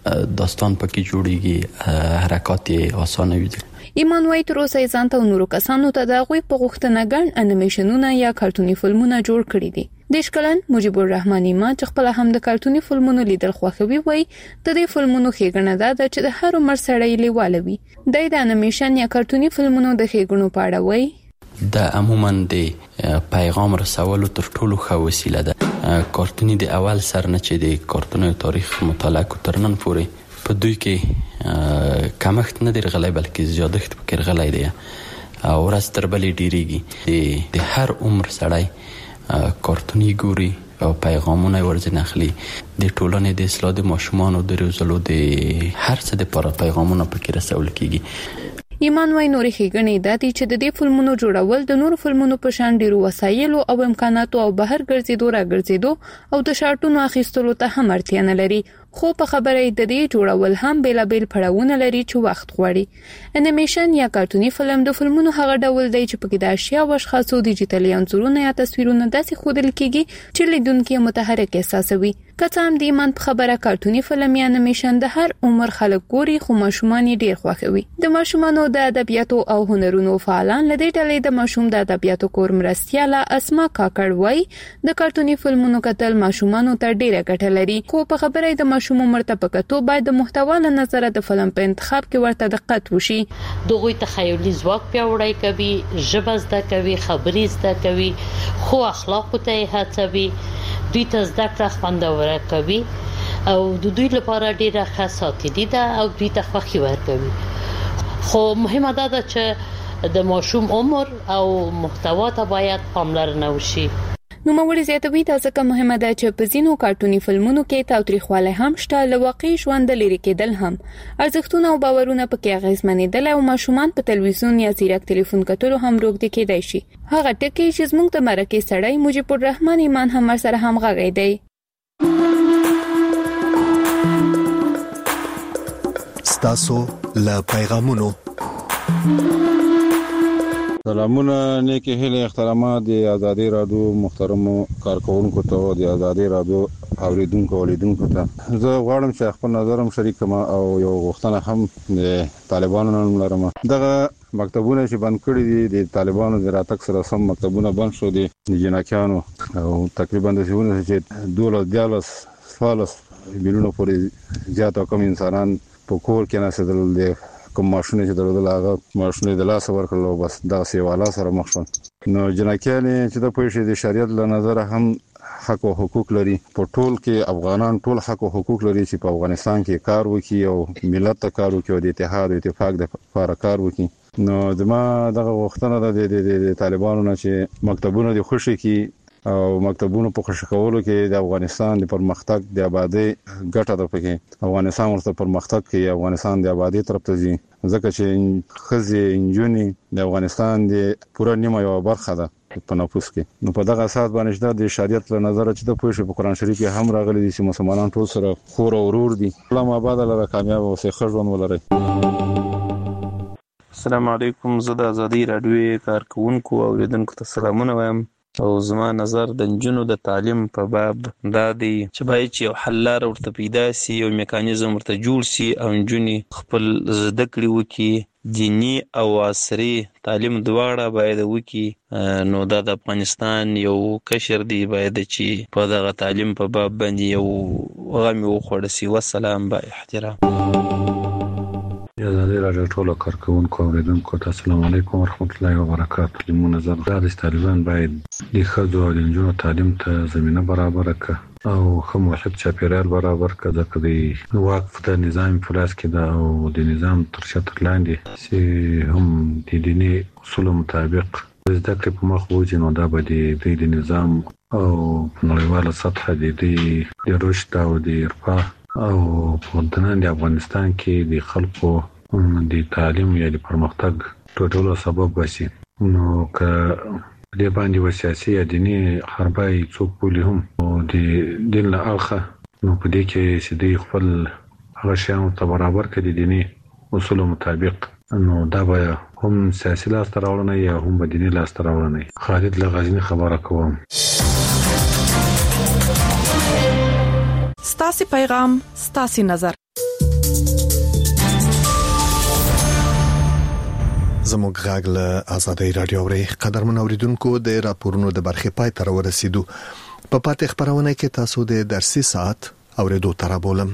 Speaker 4: داستان پکې جوړیږي، حرکات یې اسانه وي.
Speaker 11: ایمان وای تر اوسه ځان ته نورو کسانو ته د غوي په غوښتنه ګڼ انیمیشنونه یا کارتوني فلمونه جوړ کړي دي. دیشکلن مجيب الرحمن ایمان چې خپل هم د کارتوني فلمونو لیدل خوښوي، وای د دې فلمونو ښېګڼه ده چې د هر عمر سړی لیواله وي. د انیمیشن یا کارتوني فلمونو د ښېګڼو په اړه وای
Speaker 4: د عموما د پیغام رسولو تر ټولو ښه وسیله ده. کارتوني د اول سر نه چې د کارتونو تاریخ مطالعه کو تر نن پورې په دوی کې کمښت نه دی غلای بلکې زیادښت پکې غلای دی او ورځ تر بلې ډیریږي. د هر عمر سړی کارتوني ګوري او پیغامونه ورځ نخلي. د ټولنې د اصلاح د ماشومان او د روزلو د هر څه د لپاره پیغامونه پکې رسول کیږي.
Speaker 11: ایمان وای نورې ښېګڼې دا دي چې د دې فلمونو جوړول د نورو فلمونو په شان ډیرو وسایلو او امکاناتو او بهر ګرځېدو را ګرځېدو او د شارټونو اخیستلو ته هم اړتیا نه لري، خو په خبره د دې جوړول هم بیلابیل پړاوونه لري چې وخت غواړي. انیمیشن یا کارتوني فلم د فلمونو هغه ډول دی چې پکې د اشیا او اشخاصو ډیجیټلي انځورونه یا تصویرونه داسې ښودل کیږي چې لیدونکي متحرک احساسوي. که څه هم د ایمان په خبره کارتوني فلم یا انیمیشن د هر عمر خلک ګوري، خو ماشومان یې ډیر خوښوي. د ماشومانو د ادبیاتو او هنرونو فعالان لدې ډلې د ماشوم د ادبیاتو کور مرستیاله اسما کاکړ وای د کارتوني فلمونو کتل ماشومانو ته ډیره ګټه لري، خو په خبره د ماشوم عمر ته پکتو باید د محتوا له نظر د فلم په انتخاب کې ورته دقت وشي.
Speaker 17: دغه تخیلي ځواک پیاوړی کوي، ژبه زده کوي، خبرې زده کوي، خو اخلاق ته هڅوي، دوی ته زده کړه خوندوره کوي او د دوی لپاره ډیره ښه ساتیري ده او دوی ته خوښي ورکوي. خو مهمه ده چې د ماشوم عمر او محتوا ته باید پاملرنه وشي.
Speaker 11: نو موري زیاتوي دا ځکه مهمه ده چې په ځینو کارتوني فلمونو کې تاوتریخواله هم شته، له واقعي ژوند لري کېدل هم، ارزښتونه او باورونه پکې اغیزمنېدل او ماشومان په تلویزیون یا زیرک ټلیفون کتلو هم روږدي کېدای شي. هغه ټکی چې زموږ د مرکه سړی مجيب الرحمن ایمان هم سره هم غږی دی.
Speaker 1: ستاسو له پیغامونو
Speaker 18: سلامونه، نیکی هیله احترامات د ازادي رادیو محترمو کارکونکو ته او د ازادي رادیو اوریدونکو اولیدونکو ته زه غواړم چې خپل نظرم شریک کړم او یو غوښتنه هم د طالبانو نن لرم. دغه مکتبونه چې بند کړي دي د طالبانو د راتګ سره سم مکتبونه بند شو دي د جنکیانو او تقریبا د ژوند چې دوله دیالس فالس بیرونو پورې زیات کم انسانان په کور کې نسدل دي، کوم ماشونه چې درول هغه ماشونه د لاس ورکړلو بس دا سیواله سره مخ شو. نو جنکیان چې د پوښتې د شریعت له نظر هم حق او حقوق لري. په ټول کې افغانان ټول حق او حقوق لري چې په افغانستان کې کار وکړي او ملت ته کار وکړي او د اتحاد او اتفاق د لپاره کار وکړي. نو زما دغه وختونه د طالبانو نه چې مکتبونه د خوشي کې او مکتبونو په خوشی کولو کې د افغانستان د پرمختګ د آبادی ګټه ده. پکې افغانستان ورته پرمختګ کوي، افغانستان د آبادی طرف ته ځي، ځکه چې خزي انجونی د افغانستان د پوره نیمه یو برخه ده په نفوس کې. نو په دغه اساس باندې د شریعت له نظر چې د پوښتنې په قران شریف کې هم راغلي دي چې مسلمانان ټول سره خور او ورور دي. الله آباد لره کامیاب او ښه ژوند ولري.
Speaker 19: السلام علیکم، زه د ازادي رادیو کارکونکو او اوریدونکو ته سلامونه وایم او زما نظر د نجونو د تعلیم په باب دا دی چې باید چې یو حل لاره ورته پیدا سي او میکانیزم ورته جوړ سي او نجونې خپل زده کړې وکړي، دینی او عصري تعلیم دواړه باید وکړي. نو دا د افغانستان یو کشر دی باید چې په دغه تعلیم په باب باندې یو غم وخوړ سي. والسلام با احترام.
Speaker 20: ازادي راډیو ټول کارکونکو اوریدونکو ته السلام علیکم ورحمت الله وبرکاته. لمو نظر دا د طالبان باید د ښځو او د نجونو تعلیم ته زمینه برابر کړي او ښه محیط چاپیریال برابر کړي، ځکه د واقف د نظام فلاس کې دا او د نظام تر شتر لاندې چې هم د دیني اصولو مطابق زده کړې په مخ وځي، نو دا به د د نظام او نړیواله سطح د د رشد او د ارفا او په دننه د افغانستان کې د خلکو د تعلیم یا د پرمختګ ټولو سبب وسی. نو که د باندې و سیاسي یا دیني حربای څوک بولی هم او د دین له اړخه، نو په دې کې چې د خپل هغه شیانو ته برابر کړي دیني اصولو مطابق، نو دا به هم سیاسي لاسته راوړنه یا هم به دیني لاسته راوړنه. خالد له غزني خبره کوم.
Speaker 21: ستاسو پیغام ستاسو نظر.
Speaker 1: زموږ غږ له آزادۍ رادیو اوري قدرمن اوریدونکو د راپورونو د برخې پای تر ورسېدو په پاتې خبرونه کې تاسو د درسي ساعت اوریدو تر بولم.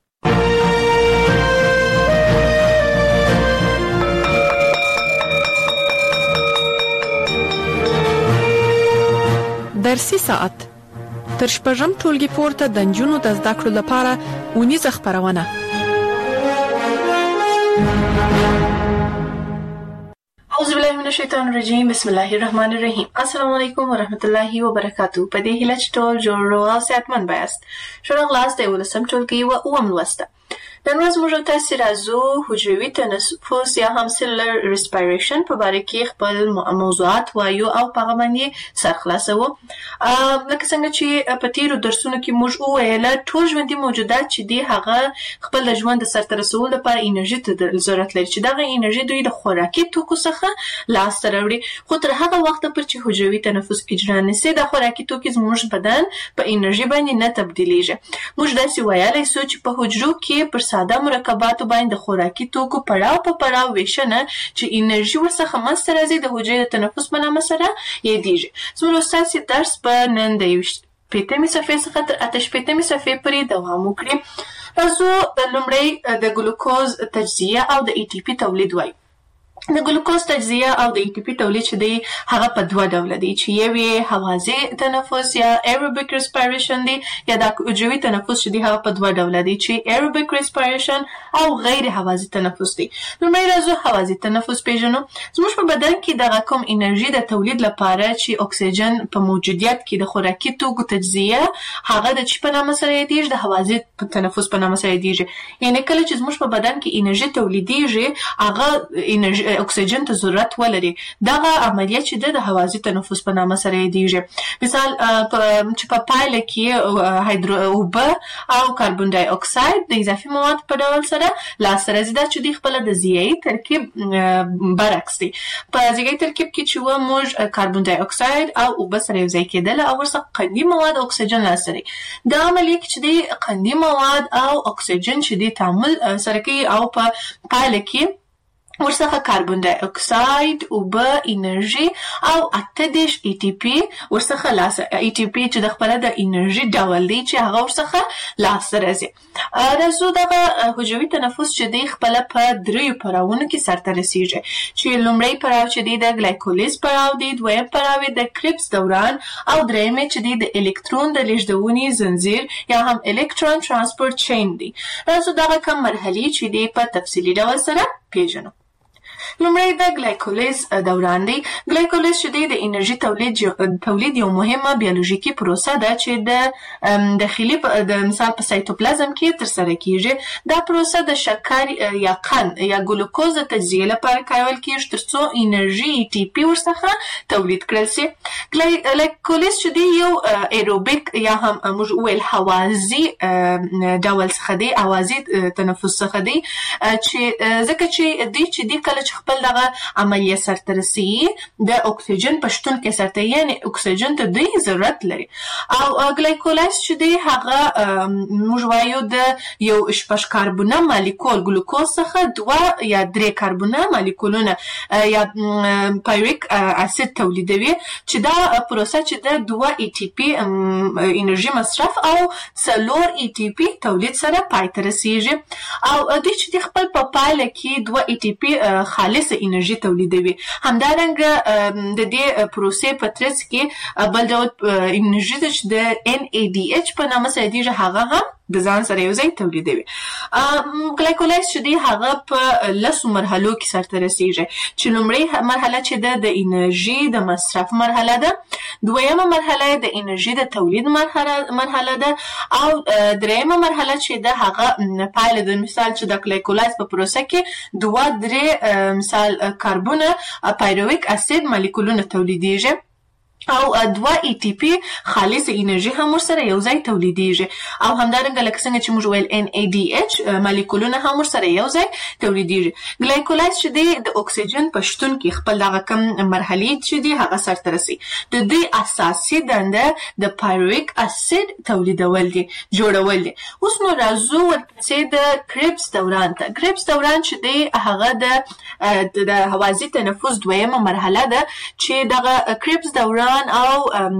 Speaker 21: درسي ساعت تر شپږم ټولګي پورته د نجونو د زده کړو لپاره ونیزه خبرونه.
Speaker 22: اعوذ بالله من الشیطان الرجیم بسم الله الرحمن الرحیم. السلام علیکم ورحمت الله وبرکاتہ. په دې هیله چې ټول جوړ او صحتمند بایاست. شنو غلاس د ولسم ټولګي او اوم لوسته. نن ورځ موږ تاسو راځو حجروي تنفس یا هم سیلولر ریسپایریشن په اړه کې خپل موضوعات وایو او په هغه باندې سرخلاصو. لکه څنګه چې په تیرو درسونو کې موږ وویل ټول ژوندي موجودات چې دي هغه خپل د ژوند د سرته رسولو لپاره انرژي ته ضرورت لري چې دغه انرژي دوی د خوراکي توکو څخه لاس ته راوړي. خو تر هغه وخت پورې چې حجروي تنفس اجرا نشي د خوراکي توکو زموږ بدن په انرژي باندې نه تبدیلیږي. موږ داسې ویلای شو چې په حجرو کې پر ساده مرکباتو باندې د خوراکي توکو پړاو په پړاو ویشنه چې انرژي ورڅخه منځته راځي د حجرې د تنفس په نامه سره یادېږي. زموږ استاد درس په نن د شپږمې صفحې څخه تر اته شپږمې صفحې پورې دوام وکړي. راځو لومړی د ګلوکوز تجزیه او د ای ټي پی تولید وایو. د ګلوکوز تجزیه او د ای ټي پی تولید چې دی هغه په دوه ډول دي چې یو یې هوازی تنفس یا ایروبیک ریسپایریشن دی یا د حجروي تنفس چې دی هغه په دوه ډول دي چې ایروبیک ریسپایریشن او غیر هوازی تنفس دی. لومړی راځو هوازی تنفس پیژنو. زموږ په بدن کې د کوم انرژي د تولید لپاره چې اکسیجن په موجودیت کې د خوراکي توکو تجزیه هغه د چی په نامه سره یادېږي د هوازی تنفس په نامه سره یادېږي. یعنی کله چې زموږ په بدن کې انرژي تولیدېږي هغه انرژي اکسیجن ته ضرورت ولري. دغه عملیه چې د هوازی تنفس په نامه سره یادېږي. مثال چې په پایله کې هایدرو اوبه او کاربن ډای اکساید د اضافي مواد په ډول سره لاسته راځي دا چې د خپل د ضیايي ترکیب برعکس دی. په ضیايي ترکیب کې چې و موږ کاربن ډای اکساید او اوبه سره یو ځای کېدل او ورڅخه قندي مواد او اکسیجن لاسته راځي. دا عملیه کې چې د قندي مواد او اکسیجن چې د تعامل سره کوي او په پایله کې ورڅخه کاربن ډای اکساید اوبه انرژي او اته دیش ای ټي پی ورڅخه لاسه ای ټي پی چې د خپل د انرژي ډول دی چې هغه ورڅخه لاسته راځي. راځو دغه حجروي تنفس چې دی خپل په دریو پړاوونو کې سرته رسیږي چې لومړی پړاو چې دی د ګلایکولیز پړاو دی، دویم پړاو د کریبس دوران او دریم چې دی د الکترون د لیږدونې زنجیر یا هم الکترون ترانسپورت چین دی. راځو دغه کوم مرحلې چې دی په تفصیلي ډول سره پیژنو. لومړی د ګلایکولیز دوران دی. ګلایکولیز چې دی د انرژي تولید تولید یو مهمه بیولوژیکي پروسه ده چې د داخلي د مثال په سایتوپلازم کې ترسره کیږي. دا پروسه د شکر یا قند یا ګلوکوز د تجزیه لپاره کارول کیږي ترڅو انرژي ای ټي پی ورڅخه تولید کړل شي. ګلایکولیز چې دی یو ایروبیک یا هم موږ ویل هوازی ډول څخه دی، هوازی تنفس څخه دی چې ځکه چې دی چې دی کله خپل دغه عملیه سرته رسیږي د اکسیجن په شتون کې سرته یعنی اکسیجن ته دی ضرورت لري. او ګلایکولیز چې دی هغه موږ وایو د یو شپږ کاربونه مالیکول ګلوکوز څخه دوه یا درې کاربونه مالیکولونه یا پایریک اسید تولیدوي چې دا پروسه چې د دوه ای ټي پی انرژي مصرف او څلور ای ټي پی تولید سره پای ته رسیږي. او د چې خپل په پایله کې دوه ای ټي پی خالص انرژي تولیدوي. همدارنګه د دې پروسې په ترڅ کې بل ډول انرژي چې د ان ای ډي ایچ په نامه سره دی هغه هم د ځان سره یو ځای تولیدوي. ګلایکولیز چې دی هغه په لسو مرحلو کې سرته رسیږي چې لومړی مرحله چې ده د انرژي د مصرف مرحله ده، دویمه مرحله د انرژي د تولید مرحله مرحله ده او دریمه مرحله چې ده هغه پایله د مثال چې د ګلایکولیز په پروسه کې دوه درې مثال کاربونه پایرویک اسید مالیکولونه تولیدېږي. او دوا ای ټي پی خالص انرژي هم ورسره یو ځای تولیدېږي او همدارنګه لکه څنګه چې موږ ویل ان ای ډي ایچ مالیکولونه هم ورسره یو ځای تولیدېږي. ګلایکولاید چې دی د اکسیجن په شتون کې خپل دغه کم مرحلې چې دی هغه سرته رسي. د دې اساسي دنده د پایرویک اسید تولیدول دي جوړول دي. اوس نو راځو ورپسې د کریبس دوران ته. کریبس دوران چې دی هغه د د هوازي تنفس دویمه مرحله ده چې دغه کریبس دوران او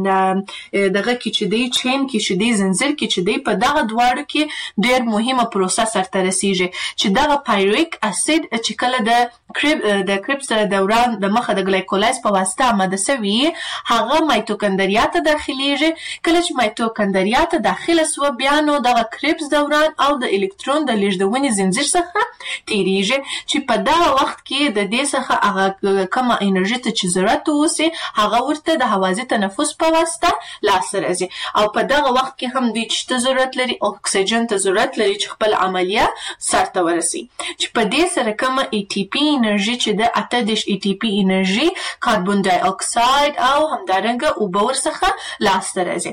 Speaker 22: دغه کې چې دی چین کې چې دی زنجیر کې چې دی په دغه دواړو کې ډېر مهمه پروسه سرته رسیږي چې دغه پایرویک اسید چې کله د کریب د کریبس دوران د مخه د ګلایکولاید په واسطه آماده شوی هغه مایتوکندریا ته داخليږي. کله چې مایتوکندریا ته داخله سو بیا نو دغه کریبس دوران او د الکترون د لیږدونې زنجیر څخه تیریږي چې په دغه وخت کې د دې څخه هغه کومه انرژي ته چې ضرورت وسی هغه ورته د هوازي تنفس په واسطه لاسته راځي او په دغه وخت کې هم دوی چې ضرورت لري اکسیجن ته ضرورت لري چې خپل عملیه سرته ورسي چې په دې سره کومه ای ټي پی انرژي چې د اته دېرش ای ټي پی انرژي کاربن ډای اکساید او همدارنګه اوبه ورڅخه لاسته راځي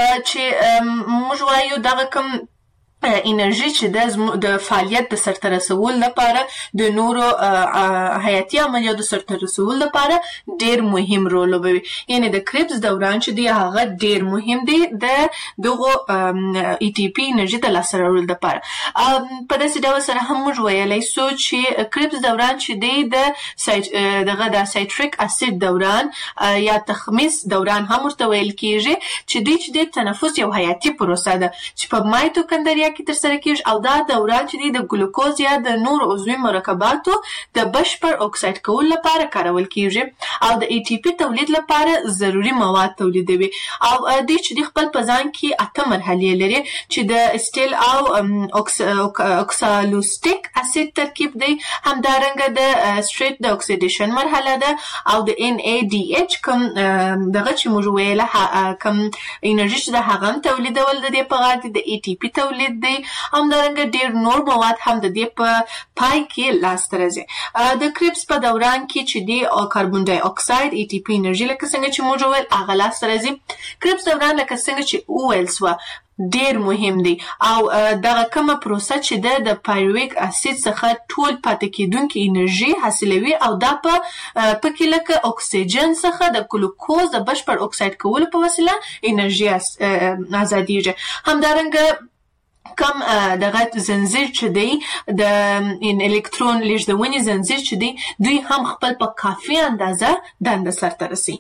Speaker 22: چې موږ وایو دغه کوم انرژي چې د فعالیت د سرته رسول لپاره د نورو حیاتي عملیاتو سرته رسول لپاره ډیر مهم رول لوبوي. یعنی د کریبس دوران چې دی هغه ډیر مهم دی د دغه ای ټي پی انرژي د لاسته راوړلو لپاره. په داسې ډول سره هم موږ ویلی سو چې کریبس دوران چې دی د دغه د سایتریک اسید دوران یا تخمیس دوران هم ورته ویل کیږي چې دی چې د تنفس یو حیاتي پروسه ده چې په مایتوکندریا کې تر سره کیږي او دا دوران چې دی د ګلوکوز یا د نور عضوي مرکباتو د بشپړ اکساید کول لپاره کارول کیږي او د ای ټي پی تولید لپاره ضروری مواد تولیدوي او د چې د خپل په ځان کې اته مرحلې لري چې د اسټیل او اوکسالوستیک اسید ترکیب دی همدارنګه د سټریټ د اکسیډیشن مرحله ده او د ان ای ډي ایچ کوم دغه چې موږ ویله کوم انرژي چې د هغه تولیدول د دې په غاړه د ای ټي پی تولید دی همدارنګه ډیر نور مواد هم د دې په پای کې لاسته راځي. د کریبس په دوران کې چې دی کاربن ډای اکساید ای ټي پی انرژي لکه څنګه چې موږ ویل هغه لاسته راځي. کریبس دوران لکه څنګه چې ویل سو ډیر مهم دی او دغه کومه پروسه چې ده د پایرویک اسید څخه ټول پاتې کېدونکې انرژي حاصلوي او دا په پکې لکه اکسیجن څخه د ګلوکوز د بشپړ اکساید کولو په وسیله انرژي ازادیږي. همدارنګه کم دغه زنجیر چې دی د الکترون لیږدونې زنجیر چې دی دوی هم خپل په کافي اندازه دنده سرته رسي.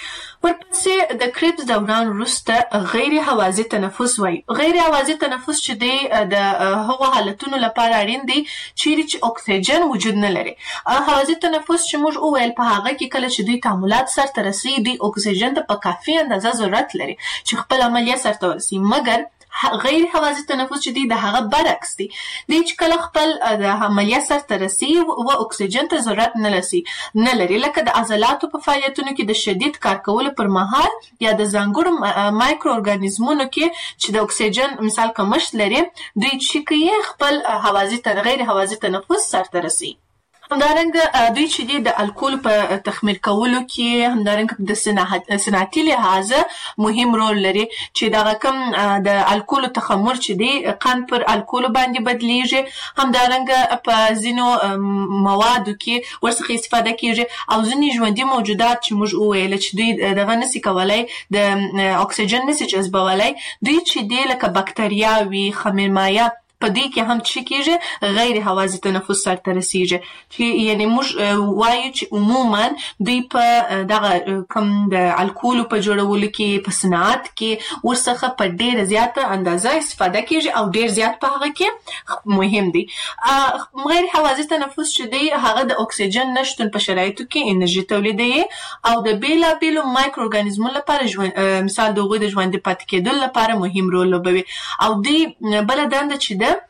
Speaker 22: ورپسې د کریبس دوران وروسته غیر هوازي تنفس وایي. غیر هوازي تنفس چې دی د هغو حالتونو لپاره اړین دی چیرې چې اکسیجن وجود نه لري. هوازي تنفس چې موږ وویل په هغه کې کله چې دوی تعاملات سرته رسي دوی اکسیجن ته په کافي اندازه ضرورت لري چې خپل عملیه سرته ورسي. مګر غیر هوازي تنفس چې دی د هغه برعکس دی. دی چې کله خپل د عملیه سرته رسي و اکسیجن ته ضرورت نه لري نه لري لکه د عضلاتو په فعالیتونو کې د شدید کار کولو پر مهال یا د ځانګړو مایکرو ارګانیزمونو کې چې د اکسیجن مثال کمښت لري دوی چې کوي خپل هوازي تن غیر هوازي تنفس سرته رسي. همدارنګه دوی چې دی د الکول په تخمیر کولو کې همدارنګه د صنعتي لحاظه مهم رول لري چې دغه کوم د الکول تخمر چې دی قند پر الکول باندې بدلیږي. همدارنګه په ځینو موادو کې ورڅخه استفاده کیږي او ځینې ژوندي موجودات چې موږ وویل چې دوی دغه نشي کولای د اکسیجن نشي جذبولای دوی چې دی لکه بکتریاوي خمیرمایه په دې کې هم چې کېږي غیر هوازي تنفس سرته رسیږي چې یعنی موږ وایو چې عموما دوی په دغه کوم د الکول په جوړولو کې په صنعت کې ورڅخه په ډېره زیاته اندازه استفاده کېږي او ډېر زیات په هغه کې مهم دي. غیر هوازي تنفس چې دی هغه د اکسیجن نشتون په شرایطو کې انرژي تولیدوي او د بیلابیلو مایکرو ارګانیزمونو لپاره مثال د هغوی د ژوندي پاتې کېدو لپاره مهم رول لوبوي او دوی بله دنده چې ده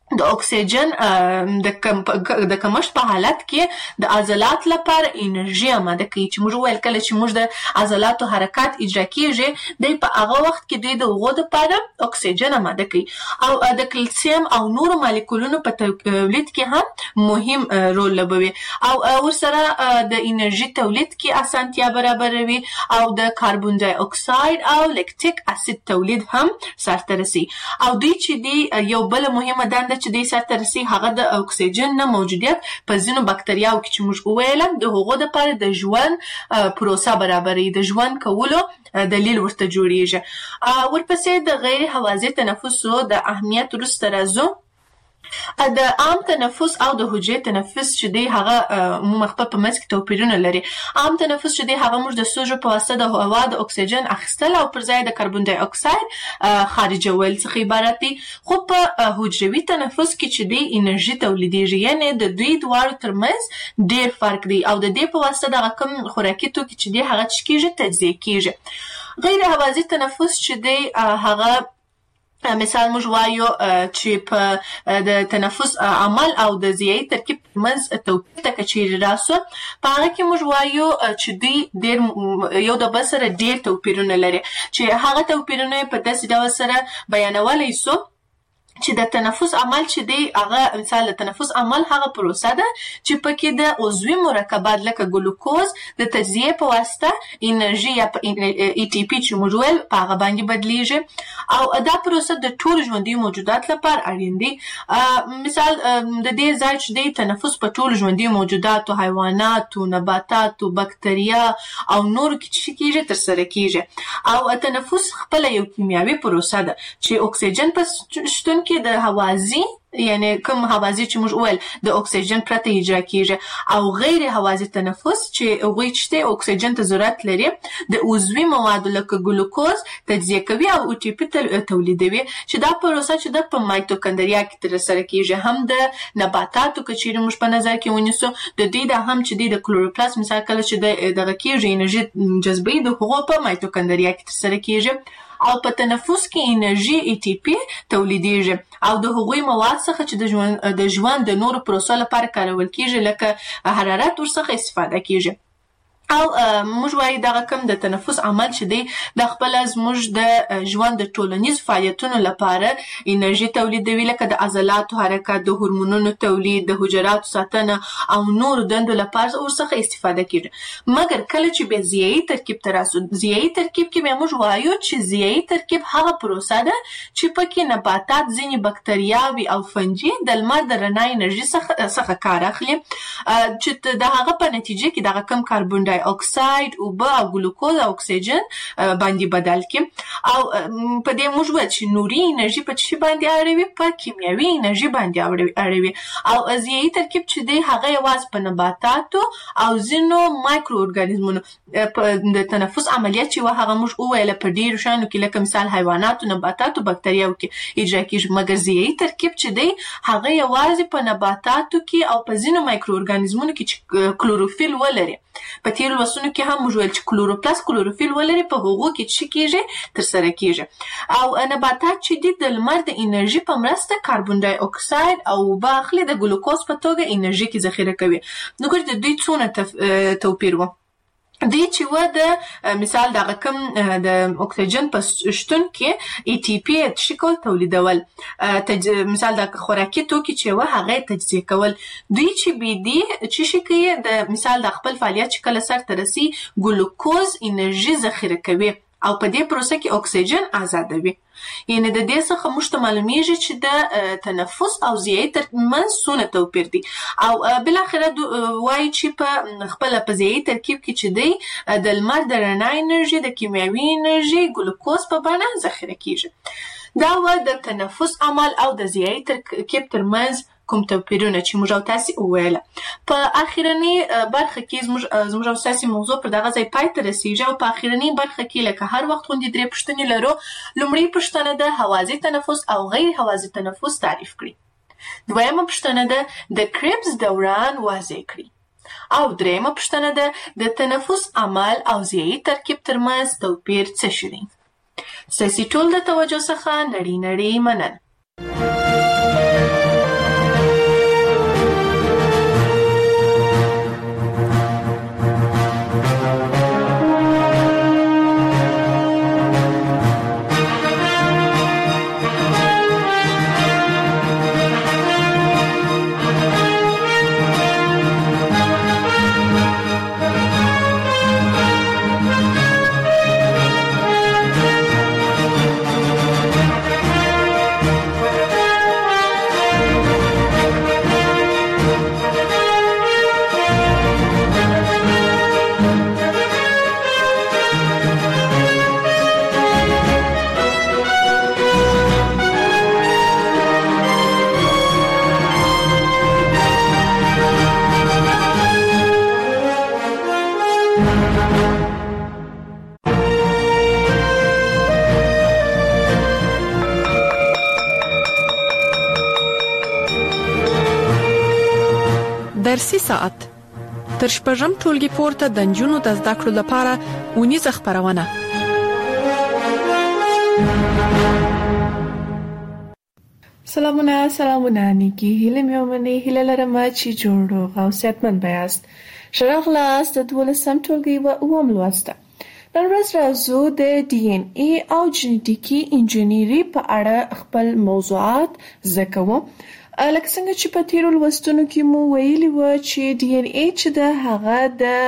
Speaker 22: د اکسیجن د کم د کمښت په حالت کې د عضلات لپاره انرژي آماده کوي چې موږ ویل کله چې موږ د عضلاتو حرکت اجرا کیږي د په هغه وخت کې دوی د اوغو لپاره اکسیجن آماده کوي او د کلسیم او نورو مالیکولونو په تولید کې هم مهم رول لوبوي او ورسره د انرژي تولید کې اسانتیا برابروي او د کاربن ډای اکساید او لیکټیک اسید تولید هم سرته رسي او دوی چې دی یو بل مهمه دنده چې د سرته رسي هغه د اکسیجن نه موجودیت په ځینو بکټریاو کې چې موږ وویل د هغو لپاره د ژوند پروسه برابري د ژوند کولو دلیل ورته جوړیږي. ورپسې د غیر هوازی تنفسو د اهمیت وروسته راځو. د عام تنفس او د حجري تنفس چې دی هغه عموما خپل په منځ کې توپیرونه لري. عام تنفس چې دی هغه موږ د سوژو په واسطه د هوا د اکسیجن اخیستل او پر ځای د کاربن ډای اکساید خارجول څخه عبارت دی. خو په حجروي تنفس کې چې دی انرژي تولیدېږي یعنی د دوی دواړو ترمنځ ډیر فرق دی او د دې په واسطه د کم خوراکي توکي چې دی هغه چې کېږي تجزیه کېږي. غیر هوازی تنفس چې دی هغه مثال موږ وایو چې په د تنفس عمل او د ضیایي ترکیب منځ توپیر ته کچېرې راسو په هغه کې موږ وایو چې دوی ډېر یو د بل سره ډېر توپیرونه لري چې هغه توپیرونه په داسې ډول سره بیانولی سو چې د تنفس عمل چې دی هغه مثال د تنفس عمل هغه پروسه ده چې پکې د عضوي مرکبات لکه ګلوکوز د تجزیه په واسطه انرژي یا ای ټي پی چې موږ ویل په هغه باندې بدلیږي او دا پروسه د ټولو ژوندي موجودات لپاره اړین دی. مثال د دې ځای چې دی تنفس په ټولو ژوندي موجوداتو حیواناتو نباتاتو بکتریا او نورو کې چې کېږي ترسره کېږي او تنفس خپله یو کیمیاوي پروسه ده چې اکسیجن په شتون کې د هوازی یعنی کوم هوازی چې موږ ویل د اکسیجن پرته اجرا کیږي او غیر هوازی تنفس چې هغوی چې اکسیجن ته ضرورت لري د عضوي موادو لکه ګلوکوز تجزیه کوي او ای ټي پی تولیدوي چې دا پروسه چې د په مایتوکندریا کې ترسره کیږي هم د نباتاتو که چیرې موږ په نظر کې ونیسو د دوی د هم چې د کلوروپلاست مثال کله چې د دغه کیږي انرژي جذبوي د هغو په مایتوکندریا کې ترسره کیږي او په تنفس کې انرژي ای ټي پی تولیدېږي او د هغوی مواد څخه چې د ژوند د ژوند د نورو پروسو لپاره کارول کیږي لکه حرارت ورڅخه استفاده کیږي او موږ وایو دغه کوم د تنفس عمل چې دی د خپل زموږ د ژوند د ټولنیز فعالیتونو لپاره انرژي تولیدوي لکه د عضلاتو حرکت د هورمونونو تولید د حجراتو ساتنه او نورو دندو لپاره ورڅخه استفاده کیږي. مګر کله چې به ضیایي ترکیب ته راسو ضیایي ترکیب کې به موږ وایو چې ضیایي ترکیب هغه پروسه ده چې پکې نباتات ځینې بکتریاوي او فنجي د لمر د رڼا انرژي څخه څخه کار اخلي چې د هغه په نتیجه کې دغه کم کاربن ډای اکساید اوبه او ګلوکوز او اکسیجن باندې بدل کی او په دې موږ وایو چې نوري انرژي په چی باندې اړوي په کیمیاوي انرژي باندې اړوي او ضیایي ترکیب چې دی هغه یوازې په نباتاتو او ځینو مایکرو ارګانیزمونو د تنفس عملیات چې هغه موږ وویل په ډیرو شانو کې لکه مثال حیواناتو نباتاتو بکتریاو کې اجرا کیږي مګر ضیایي ترکیب چې دی هغه یوازې په نباتاتو کې او په ځینو مایکرو ارګانیزمونو کې چې کلوروفیل ولري په تیر لوستونو کې هم موږ ویل چې کلوروپلاست کلوروفیل ولري په هغو کې چې کېږي ترسره کېږي او نباتات چې دي د لمر د انرژي په مرسته کاربن ډای اکساید او اوبه اخلي د ګلوکوز په توګه انرژي کې ذخیره کوي. نو ګورئ د دوی څونه توپیر و دی چې و د مثال دغه کوم د اکسیجن په شتون کې ای ټي پی شکل تولیدول مثال د خوراکي توکي چې و هغه تجزیه کول دوی چې بي دي چې شي کوي د مثال د خپل فعالیت چې کله سرته رسي ګلوکوز انرژي ذخیره کوي او په دې پروسه کې اکسیجن آزادوي. یعنی د دې څخه موږ ته معلومیږي چې د تنفس او ضیایي ترمنځ څونه توپیر دی او بل اخره وایي چې په خپل په ضیایي ترکیب کې چې دی د لمر د رڼا انرژي د کیمیاوي انرژي ګلوکوز په بڼه ذخیره کیږي. دا و د تنفس عمل او د ضیایي ترکیب ترمنځ کوم توپیرونه چې موږ او تاسو وویل. په اخرنی برخه کې زموږ زموږ او تاسو موضوع پر دغه ځای پای ته رسیږي او په اخرنی برخه کې لکه هر وخت غوندې درې پوښتنې لرو. لومړی پوښتنه ده هوازی تنفس او غیر هوازی تنفس تعریف کړئ. دویمه پوښتنه ده د کریبس دوران واضح کړئ او دریمه پوښتنه ده د تنفس عمل او ضیایي ترکیب ترمنځ توپیر څه شي دی. ستاسو ټول د توجه څخه نړۍ نړۍ مننه.
Speaker 21: درسي ساعت تر شپږم ټولګي پورته د نجونو د زده کړو لپاره ونیزه خبرونه.
Speaker 22: سلامونه سلامونه نیکی هیله مې ومني هیله لرم چې جوړ او صحتمند بیاست. ښه راغلاست د دولسم ټولګي و اووم لوست. نن ورځ راځو د ډي ان اي او جینټیکي انجینری په اړه خپل موضوعات زده کوو. لکه څنګه چې په تیرو لوستونو کې مو ویلي و چې ډي ان اي چې د هغه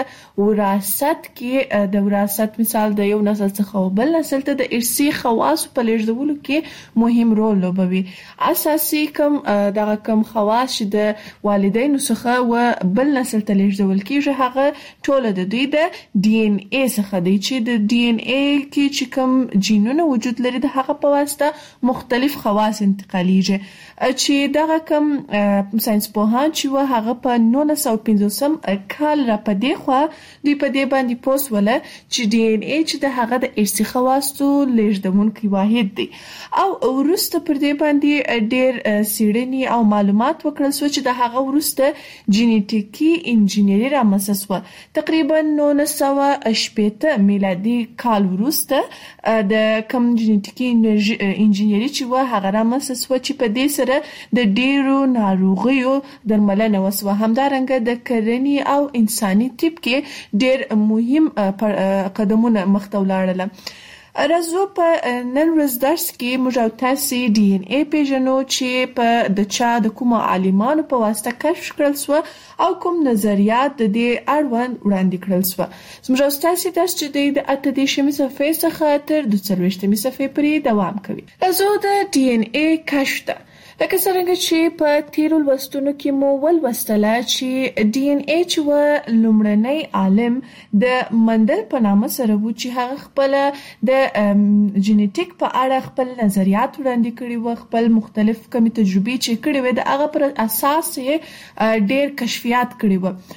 Speaker 22: د وراثت کې د وراثت مثال د یو نسل څخه بل نسل ته د ارثي خواص په لیږدولو کې مهم رول لوبوي. اساسي کوم دغه کوم خواص چې د والدینو څخه و بل نسل ته لیږدول کیږي هغه ټول د دوی د ډي ان اي څخه دی چې د ډي ان اي کې چې کوم جینونه وجود لري د هغه په واسطه مختلف خواص انتقالیږي چې دغه کوم ساينس پوهان چې و هغه په نولس سوه پنځوسم کال را پدې خو دوی په دې باندې پوس ولا چې ډي ان اي چې د هغه د ارثي خواصو لیږدونکي واحد دی او ورسته پر دې باندې ډېر سیړنی او معلومات وکړل سو چې د هغه ورسته جینټیکي انجینری را مسس و تقریبا نولس سوه شپږ میلادي کال ورسته د کوم جینټیکي انجینری چې و هغه را مسس و چې په دې سره د ډیرو ناروغیو درملنه وسوه. همدارنګه د کرنې او انساني طب کې ډیر مهم قدمونه مخته ولاړل. راځو په نن ورځ درس کې موږ تاسو ډي ان اي پیژنو چې په د چا د کوم عالمانو په واسطه کشف کړل سو او کوم نظریات د دې اړوند وړاندې کړل سو. موږ تاسو درس چې د اته دیشمې صفحې څخه تر دوه څلوېښتمې صفحې پورې دوام کوي. راځو د ډي ان اي کشف ته لکه څنګه چې په تیرو لوستونو کې مو ولوستل چې ډي ان اي چې و لومړنی عالم د مندل په نامه سره و چې هغه خپل د جینټیک په اړه خپل نظریات وړاندې کړي و خپل مختلف کمی تجربې چې کړي و د هغه پر اساس یې ډېر کشفیات کړي و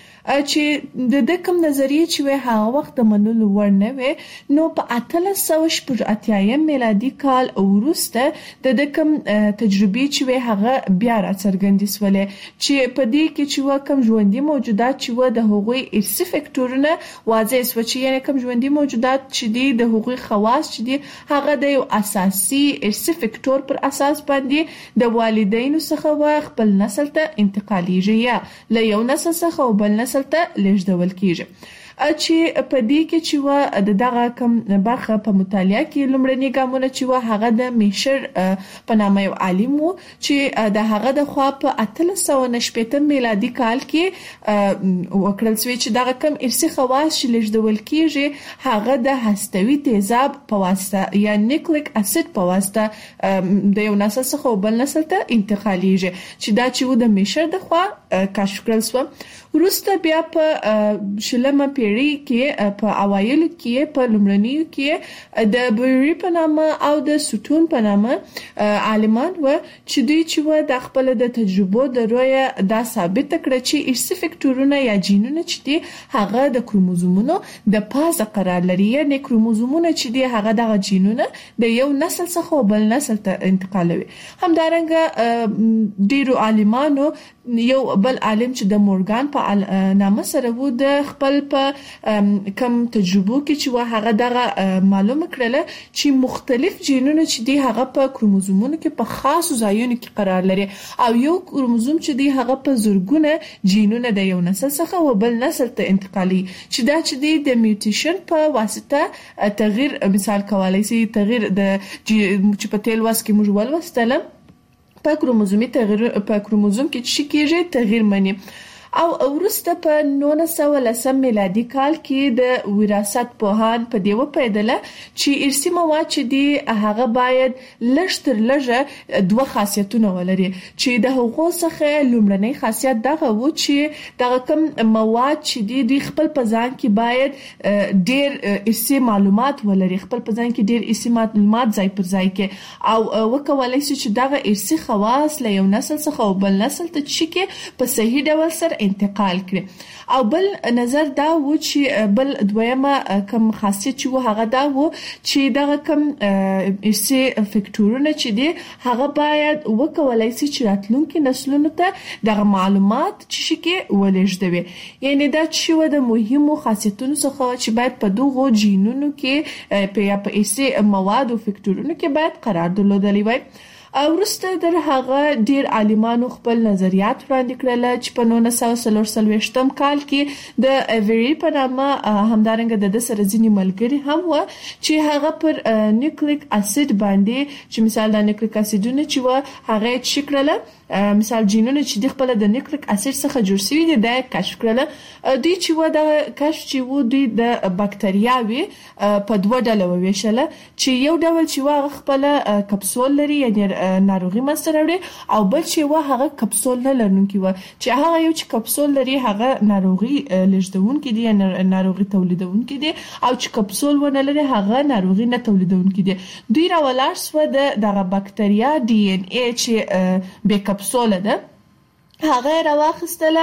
Speaker 22: چې د د کوم نظریه چې هغه وخت د منلو وړ نه وي. نو په اتلس سوه شپږ اتیایم میلادي کال وروسته د د کوم تجربې چې هغه بیا را څرګندې سولې چې په دې کې چې کوم ژوندۍ موجودات چې د هغوی ارثي فکټورونه واضح سو چې یعنی کوم ژوندۍ موجودات چې دي د هغوی خواص چې دي هغه د یو اساسي ارثي فکټور پر اساس باندې د والدینو څخه خپل نسل ته انتقالیږي یا له یو نسل څخه بل نسل ته لیږدول کیږي. چې په دې کې چې و د دغه کوم برخه په مطالعه کې لومړني ګامونه چې و هغه د میشر په نامه یو عالم و چې د هغه د خوا په اتلس سوه شپږم میلادي کال کې وکړل شوی چې دغه کوم ارثي خواص چې لیږدول کیږي هغه د هستوي تیزاب په واسطه یا نیوکلیک اسید په واسطه د یو نسل څخه بل نسل ته انتقالیږي چې دا چې و د میشر د خوا کشف کړل شو. وروسته بیا په شلمه پیړۍ کې په اوایلو کې په لومړنیو کې د بوری په نامه او د سټون په نامه عالمان و چې دوی چې و د خپل د تجربو د رویه دا ثابت کړ چې ارثي فکټورونه یا جینونه چې دي هغه د کروموزومونو د پازه قرار لري یعنی کروموزومونه چې دي هغه د جینونه د یو نسل څخه بل نسل ته انتقالوي. همدارنګه ډیرو عالمانو یو بل عالم چې د مورګان په نامه سره وو د خپل په کم تجربو کې چې و هغه دغه معلومه کړله چې مختلف جینونه چې دي هغه په کروموزومونو کې په خاصو ځایونو کې قرار لري او یو کروموزوم چې دي هغه په زرګونه جینونه د یو نسل څخه و بل نسل ته انتقالي چې دا چې دي د میوټیشن په واسطه تغییر مثال کولای شي تغییر د چې په تل واس کې موږ ولوستل په کروموزومي تغییر په کروموزوم کې چې کېږي تغییر مني. او ورسته په نولس سوه لسم میلادي کال کې د وراثت پوهان په دیو پیدله چې ارثي مواد چې دي هغه باید لږ تر لږه دوه خاصیتونه ولري چې د هغو څخه لومړنی خاصیت دغه و چې دغه کوم مواد چې دي د خپل په ځان کې باید ډیر ارثي معلومات ولري خپل په ځان کې ډیر ارثي معلومات ځای پر ځای کې او وکولای شي چې دغه ارثي خواص له یو نسل څخه بل نسل ته چې په صحیح ډول سره انتقال کړي. او بل نظر دا و چې بل دویمه کوم خاصیت چې و هغه دا و چې دغه کوم ارثي فکټورونه چې دي هغه باید وکولای شي چې راتلونکي نسلونو ته دغه معلومات چې شي کې ولېږدوي. یعنی دا چې و د مهمو خاصیتونو څخه چې باید په دغه جینونو کې په په ارثي مواد او فکټورونو کې باید قرار درلودلی وای. ورسته در هغه ډیر عالمانو خپل نظریات وړاندې کړل چې په نولس سوه څلور څلوېښتم کال کې د ایوری په نامه همدارنګه د سره ځینې ملګري هم و چې هغه پر نیوکلیک اسید باندې چې مثال د نیوکلیک اسیدونه چې و هغه چې کړل مثال جینونه چې د خپل د نیوکلیک اسید څخه جوړ شوی دي د کشف کړل. دوی چې و د کشف چې و دوی د بکټریاوي په دوه ډول وویشل چې یو ډول چې و خپل کپسول لري یعنی ناروغي مسته راوړي او بل چې و هغه کپسول نه لرونکي و چې هغه یو چې کپسول لري هغه ناروغي لږدونکي دي یا ناروغي تولیدونکي دي او چې کپسول ونه لري هغه ناروغي نه تولیدونکي دي. دوی راولاړ سو د دغه بکټریا ډي ان اي چې به کپسول ده هغه راوخستله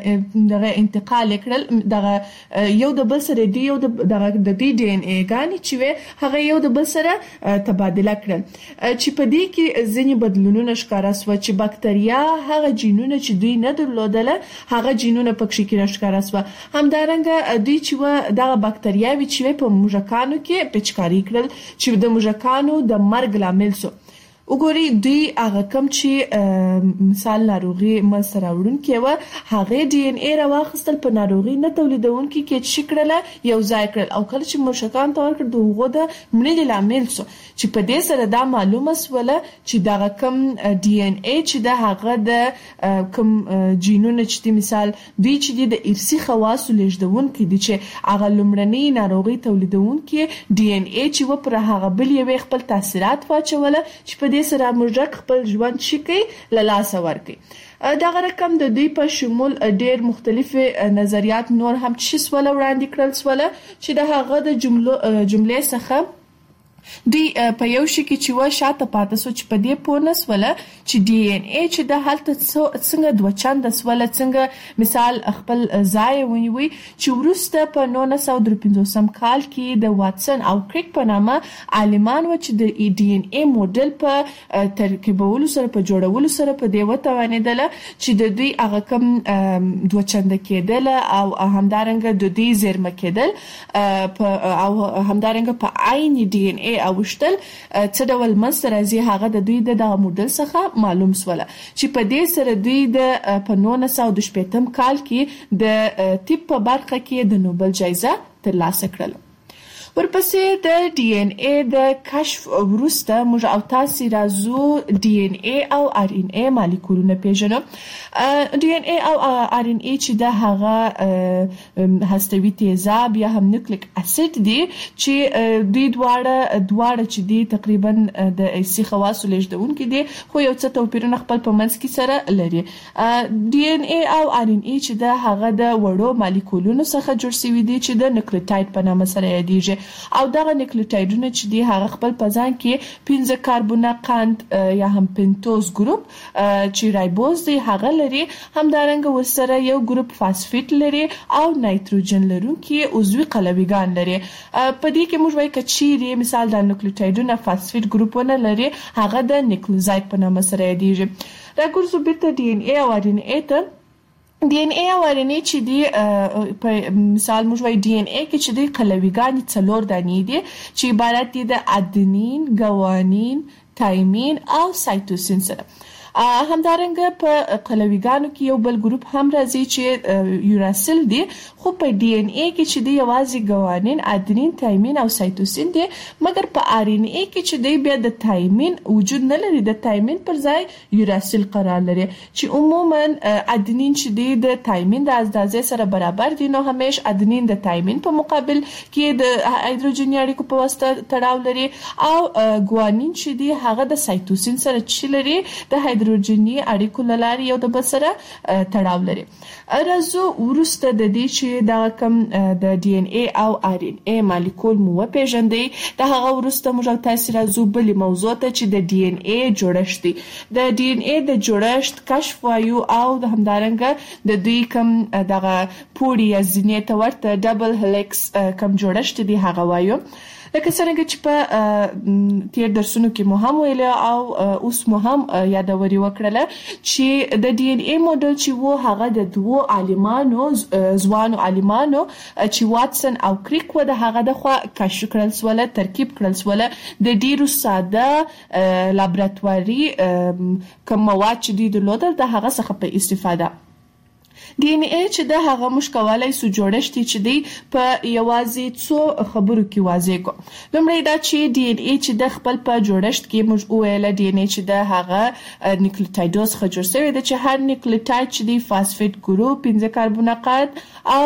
Speaker 22: دغه انتقال کړل دغه یو د بل سره دی یو دغه د ډي ان اي غاني چې هغه یو د بل سره تبادله کړل چې په دې کې ځینې بدلونونه ښکارا سو چې بکټریا هغه جینونه چې دوی نه درلودله هغه جینونه پکې کې ښکارا سو. همدارنګه دوی چې دغه بکټریاوي چې په موږکانو کې پچکاری کړل چې د موږکانو د مرګ لامل سو. وګوري دوی هغه کم چې مثال ناروغي مسره وړونکي و هغه ډي ان اي راوخستل په ناروغي نه تولیدونکي کې شکړله یو ځای کړل او کله چې مشکان تور کړ دغه د مړي لامل سو چې په دې سره دا معلومه سوله چې دا کم ډي ان اي چې د هغه د کم جینونه چې مثال دوی چې د ارثي خواص لږدونکي دي چې هغه لمړنۍ ناروغي تولیدونکي ډي ان اي چې و پر هغه بل یو خپل تاثیرات واچوله چې په دې سره موږ خپل ژوند شي لاس ورکي. دا رقم د دوی په شمول ډېر مختلف نظریات نور هم چې سوال وړاندې کړل سوال چې د هغه د جملو جملې څخه دی په یو شي کې چې و شاته پاتې سو چې په دې پونس ولا چې ډي ان اي چې د حالت څنګه دوه چند سوال څنګه مثال خپل ځای ونیوي چې ورسته په نولس سوه درې پنځوسم کال کې د واتسن او کریک په نامه عالمان و چې د ډي ان اي موډل په ترکیبولو سره په جوړولو سره په دې وتوانیدل چې د دوی هغه کم دوه چند کېدل او همدارنګه د دوی زیرمه کېدل او همدارنګه په عین ډي ان اي اوشتل څه ډول مسر ازي هغه د دوی د دغه موډل څخه معلوم سوله چې په دې سره دوی د په نولس سوه شپږم کال کې د طب په برخه کې د نوبل جایزه ترلاسه کړه. ورپسې د ډي ان اي د کشف وروسته موږ او تاسو راځو ډي ان اي او ار ان اي مالیکولونه پیژنو. ډي ان اي او ار ان اي چې د هغه هستوي تیزاب یا هم نیوکلیک اسید دي چې دوی دواړه دواړه چې دي تقریبا د ارثي خواصو لږدونکي دي خو یو څه توپیرونه خپل په منځ کې سره لري. ډي ان اي او ار ان اي چې د هغه د وړو مالیکولونو څخه جوړ شوی دي چې د نیوکلیوټاید په نامه سره یادېږي او دغه نیوکلیوټایډونه چې دی هغه خپل په ځان کې پنځه کاربونه قند یا هم پنتوز ګروپ چې رایبوز دی هغه لري همدارنګه ورسره یو ګروپ فاسفیټ لري او نایتروجن لرونکي عضوي قلویګان لري. په دې کې موږ وایو چې مثال د نیوکلیوټایډونه فاسفیټ ګروپونه لري هغه د نیوکلیوزاید په نامه سره یادېږي. راګرځو بیرته ډي ان اي او ار ان اي ته. ډي ان اي او ار ان اي چې دی په مثال موږ وایو ډي ان اي کې چې دی قلویګان څلور دانې دي چې عبارت دي د ادنین، ګوانین، تایمین او سایتوسین سره. همدارنګه په قلویګانو کې یو بل ګروپ هم راځي چې یوراسیل دی خو په ډي ان اي کې چې دی یوازې ګوانین، ادنین، تایمین او سایتوسین دی مګر په ار ان اي کې چې دی بیا د تایمین وجود نه لري د تایمین پر ځای یوراسیل قرار لري چې عموما ادنین چې دی د تایمین د اندازې سره برابر دي نو همیش ادنین د تایمین په مقابل کې د هایدروجن اړیکو په واسطه تړاو لري او ګوانین چې دی هغه د سایتوسین سره چې لري د هایدروجني اړیکو لاري یو د بل سره تړاو لري. راځو ورسته د دې چې دا کوم د ډي ان اي او ار ان اي مالیکول مو وپېژندې د هغه ورسته موږ تاسو راځو بلې موضوع ته چې د ډي ان اي جوړښت دی. د ډي ان اي د جوړښت کشف وایو او د همدارنګه د دوی کوم دغه پوړی یا زینې ته ورته ډبل هلیکس کوم جوړښت دی هغه وایو. لکه څنګه چې په تیر درسونو کې مو هم ویل او اوس مو هم یادوري وکړله چې د ډي ان اي موډل چې وو هغه د دوو عالمانو ځوانو عالمانو چې واتسن او کریک و د هغه د خوا کشف کړل سواله ترکیب کړل سواله د ډیرو ساده لابراتواري کوم مواد چې دوی درلودل د هغه څخه په استفاده ډي ان اي چې د هغه مشکوالای سو جوړښت چې دی په یوازې څو خبرو کې واضح کو. لومړی دا چې ډي ان اي چې د خپل په جوړښت کې موږ ویل ډي ان اي چې د هغه نیوکلیوټایډز څخه جوړ شوی دی چې هر نیوکلیوټاید چې دی فاسفیټ ګروپ پنځه کاربونات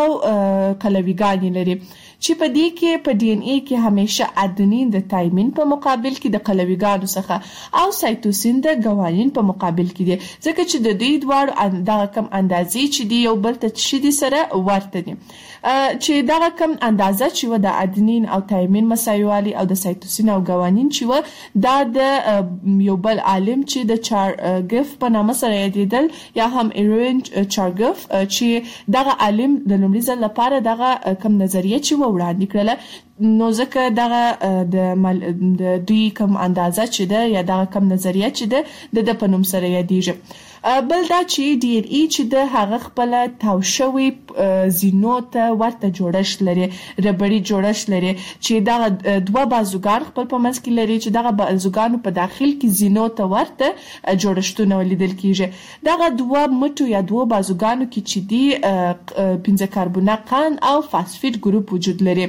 Speaker 22: او قلویګان لري چې په دې کې په ډي ان اي کې همیشه ادنین د تایمین په مقابل کې د قلویګانو څخه او سایتوسین د ګوانین په مقابل کې دي ځکه چې د دوی دواړو دغه کم اندازې چې دی یو بل ته چې دي سره ورته دي چې دغه کم اندازه چې و د ادنین او تایمین مساوي او د سایتوسین او ګوانین چې و دا د یو بل عالم چې د چارګف په نامه سره یادېدل یا هم ایرین چارګف چې دغه عالم د لومړي ځل لپاره دغه کم نظریه چې وړاندې کړله نو ځکه دغه د د دوی کم اندازه چې ده یا دغه کم نظریه چې ده د په نوم سره یادېږي. بل دا چې ډي ان اي چې د هغه خپل تاو شوی زینو ته ورته جوړښت لري ربړی جوړښت لري چې دغه دوه بازوګان خپل په منځ کې لري چې دغه بازوګانو په داخل کې زینو ته ورته جوړښتونه ولیدل کیږي. دغه دوه مټو یا دوه بازوګانو کې چې دی پنځه کاربونات او فاسفیټ ګروپ وجود لري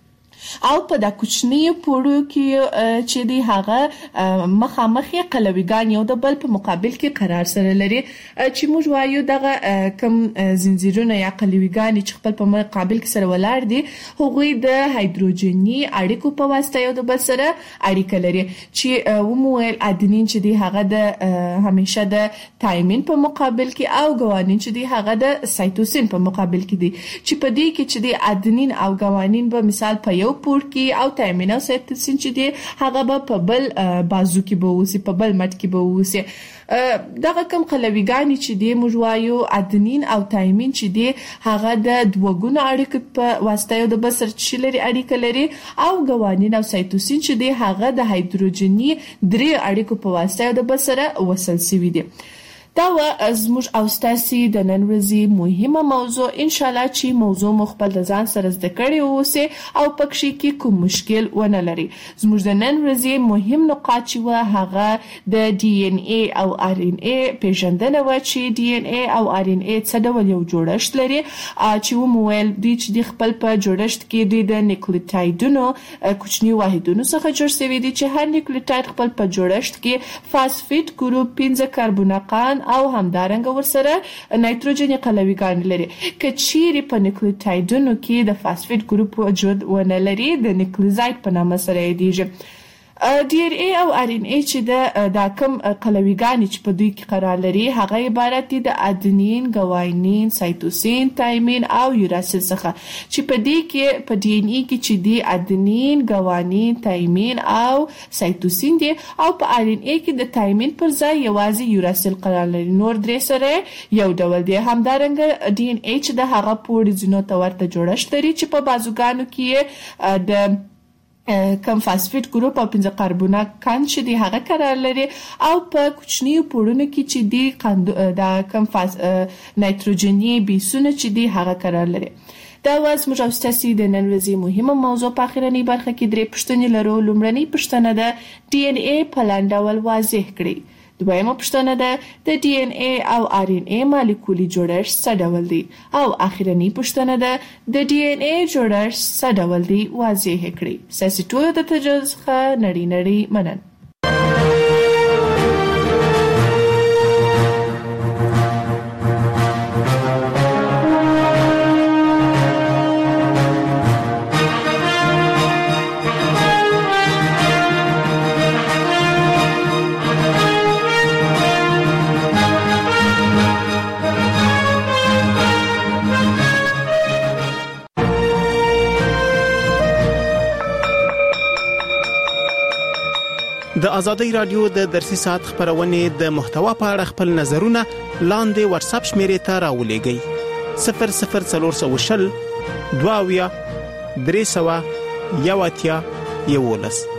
Speaker 22: او په د کوچنی پوړو کې چې دی هغه مخامخ قلویګان یو د بل په مقابل کې قرار سره لري چې موږ وایو دغه کم زنجیرونه یا قلویګان چې خپل په مقابل کې سره ولاړ دي هغوی د هایدروجني اړیکو په واسطه یو د بل سره اړیکه لري چې ومویل ادنین چې دی هغه د همیشه د تایمین په مقابل کې او ګوانین چې دی هغه د سایتوسین په مقابل کې دي چې په دې کې چې دی ادنین او ګوانین به مثال په یو پور کې او تایمین او سایتوسین چې دی هغه به په بل بازو کې به وسی په بل مټ کې به وسی. دغه کم قلویګان چې دی موږ وایو ادنین او تایمین چې دی هغه د دوګونو اړیکې په واسطه یو د بل سره چې لري اړیکه لري او ګوانین او سایتوسین چې دی هغه د هایدروجني درې اړیکو په واسطه یو د بل سره وصل شوی دی. دا و زموږ او ستاسو د نن ورځې مهمه موضوع ان شاء الله چې موضوع مخبل د ځان سره زده کړی اوسه او پکې کې کوم مشکل ونه لري. زموږ د نن ورځې مهم نقاط چې و هغه د ډي ان اي او ار ان اي پیژندنه و چې ډي ان اي او ار ان اي څه ډول یو جوړښت لري چې ومویل دوی چې د خپل په جوړښت کې دوی د نیوکلیوټایډونو کوچنی واحدونو څخه جوړ شوی دي چې هر نیوکلیوټاید خپل په جوړښت کې فاسفیټ ګروپ پنځه کاربونات او همدارنګه ورسره نایتروجن قلویګان لري. کچيري په نیوکلیوټایډونو کې د فاسفیټ ګروپ وجود ونه لري د نیوکلیوزاید په نامه سره یادېږي. ډي ان اي او ار ان اي چې د دا کم قلویګان چې په دوی کې قرار لري هغه عبارت دي د ادنین، ګوانین، سایتوسین، تایمین او یوراسیل څخه چې په دې کې په ډي ان اي کې چې دی ادنین، ګوانین، تایمین او سایتوسین دي او په ار ان اي کې د تایمین پر ځای یوازې یوراسیل قرار لري. نور درې سره یو ډول دي. همدارنګه ډي ان اي چې د هغه پوړ زینو ته ورته جوړښت لري چې په بازوګانو کې د کم فاسفیټ ګروپ او پنځه کاربونات کان چې دی هغه قرار لري او په کوچنی پوړونو کې چې دی د کم فاس نایتروجني بیسونه چې دی هغه قرار لري. دا واز موږ او تاسو د نن ورځې مهمه موضوع په اخرنی برخه کې درې پوښتنې لرو. لومړنۍ پوښتنه ده ډي ان اي په لاندول واضح کړئ. دویمه پوښتنه ده د ډي ان اي او ار ان اي مالیکولي جوړښت څه ډول دی او اخرنی پوښتنه ده د ډي ان اي جوړښت څه ډول دی واضح کړئ. ساسي ټول د تجربه څخه نړۍ نړۍ مننه.
Speaker 10: د ازادي رادیو د درسي ساعت خبرونه د محتوا په اړه خپل نظرونه لاندې واتس اپ شمیرې ته راولېږئ صفر صفر څلور سوه شل دوه اویا درې سوه یو اتیا یولس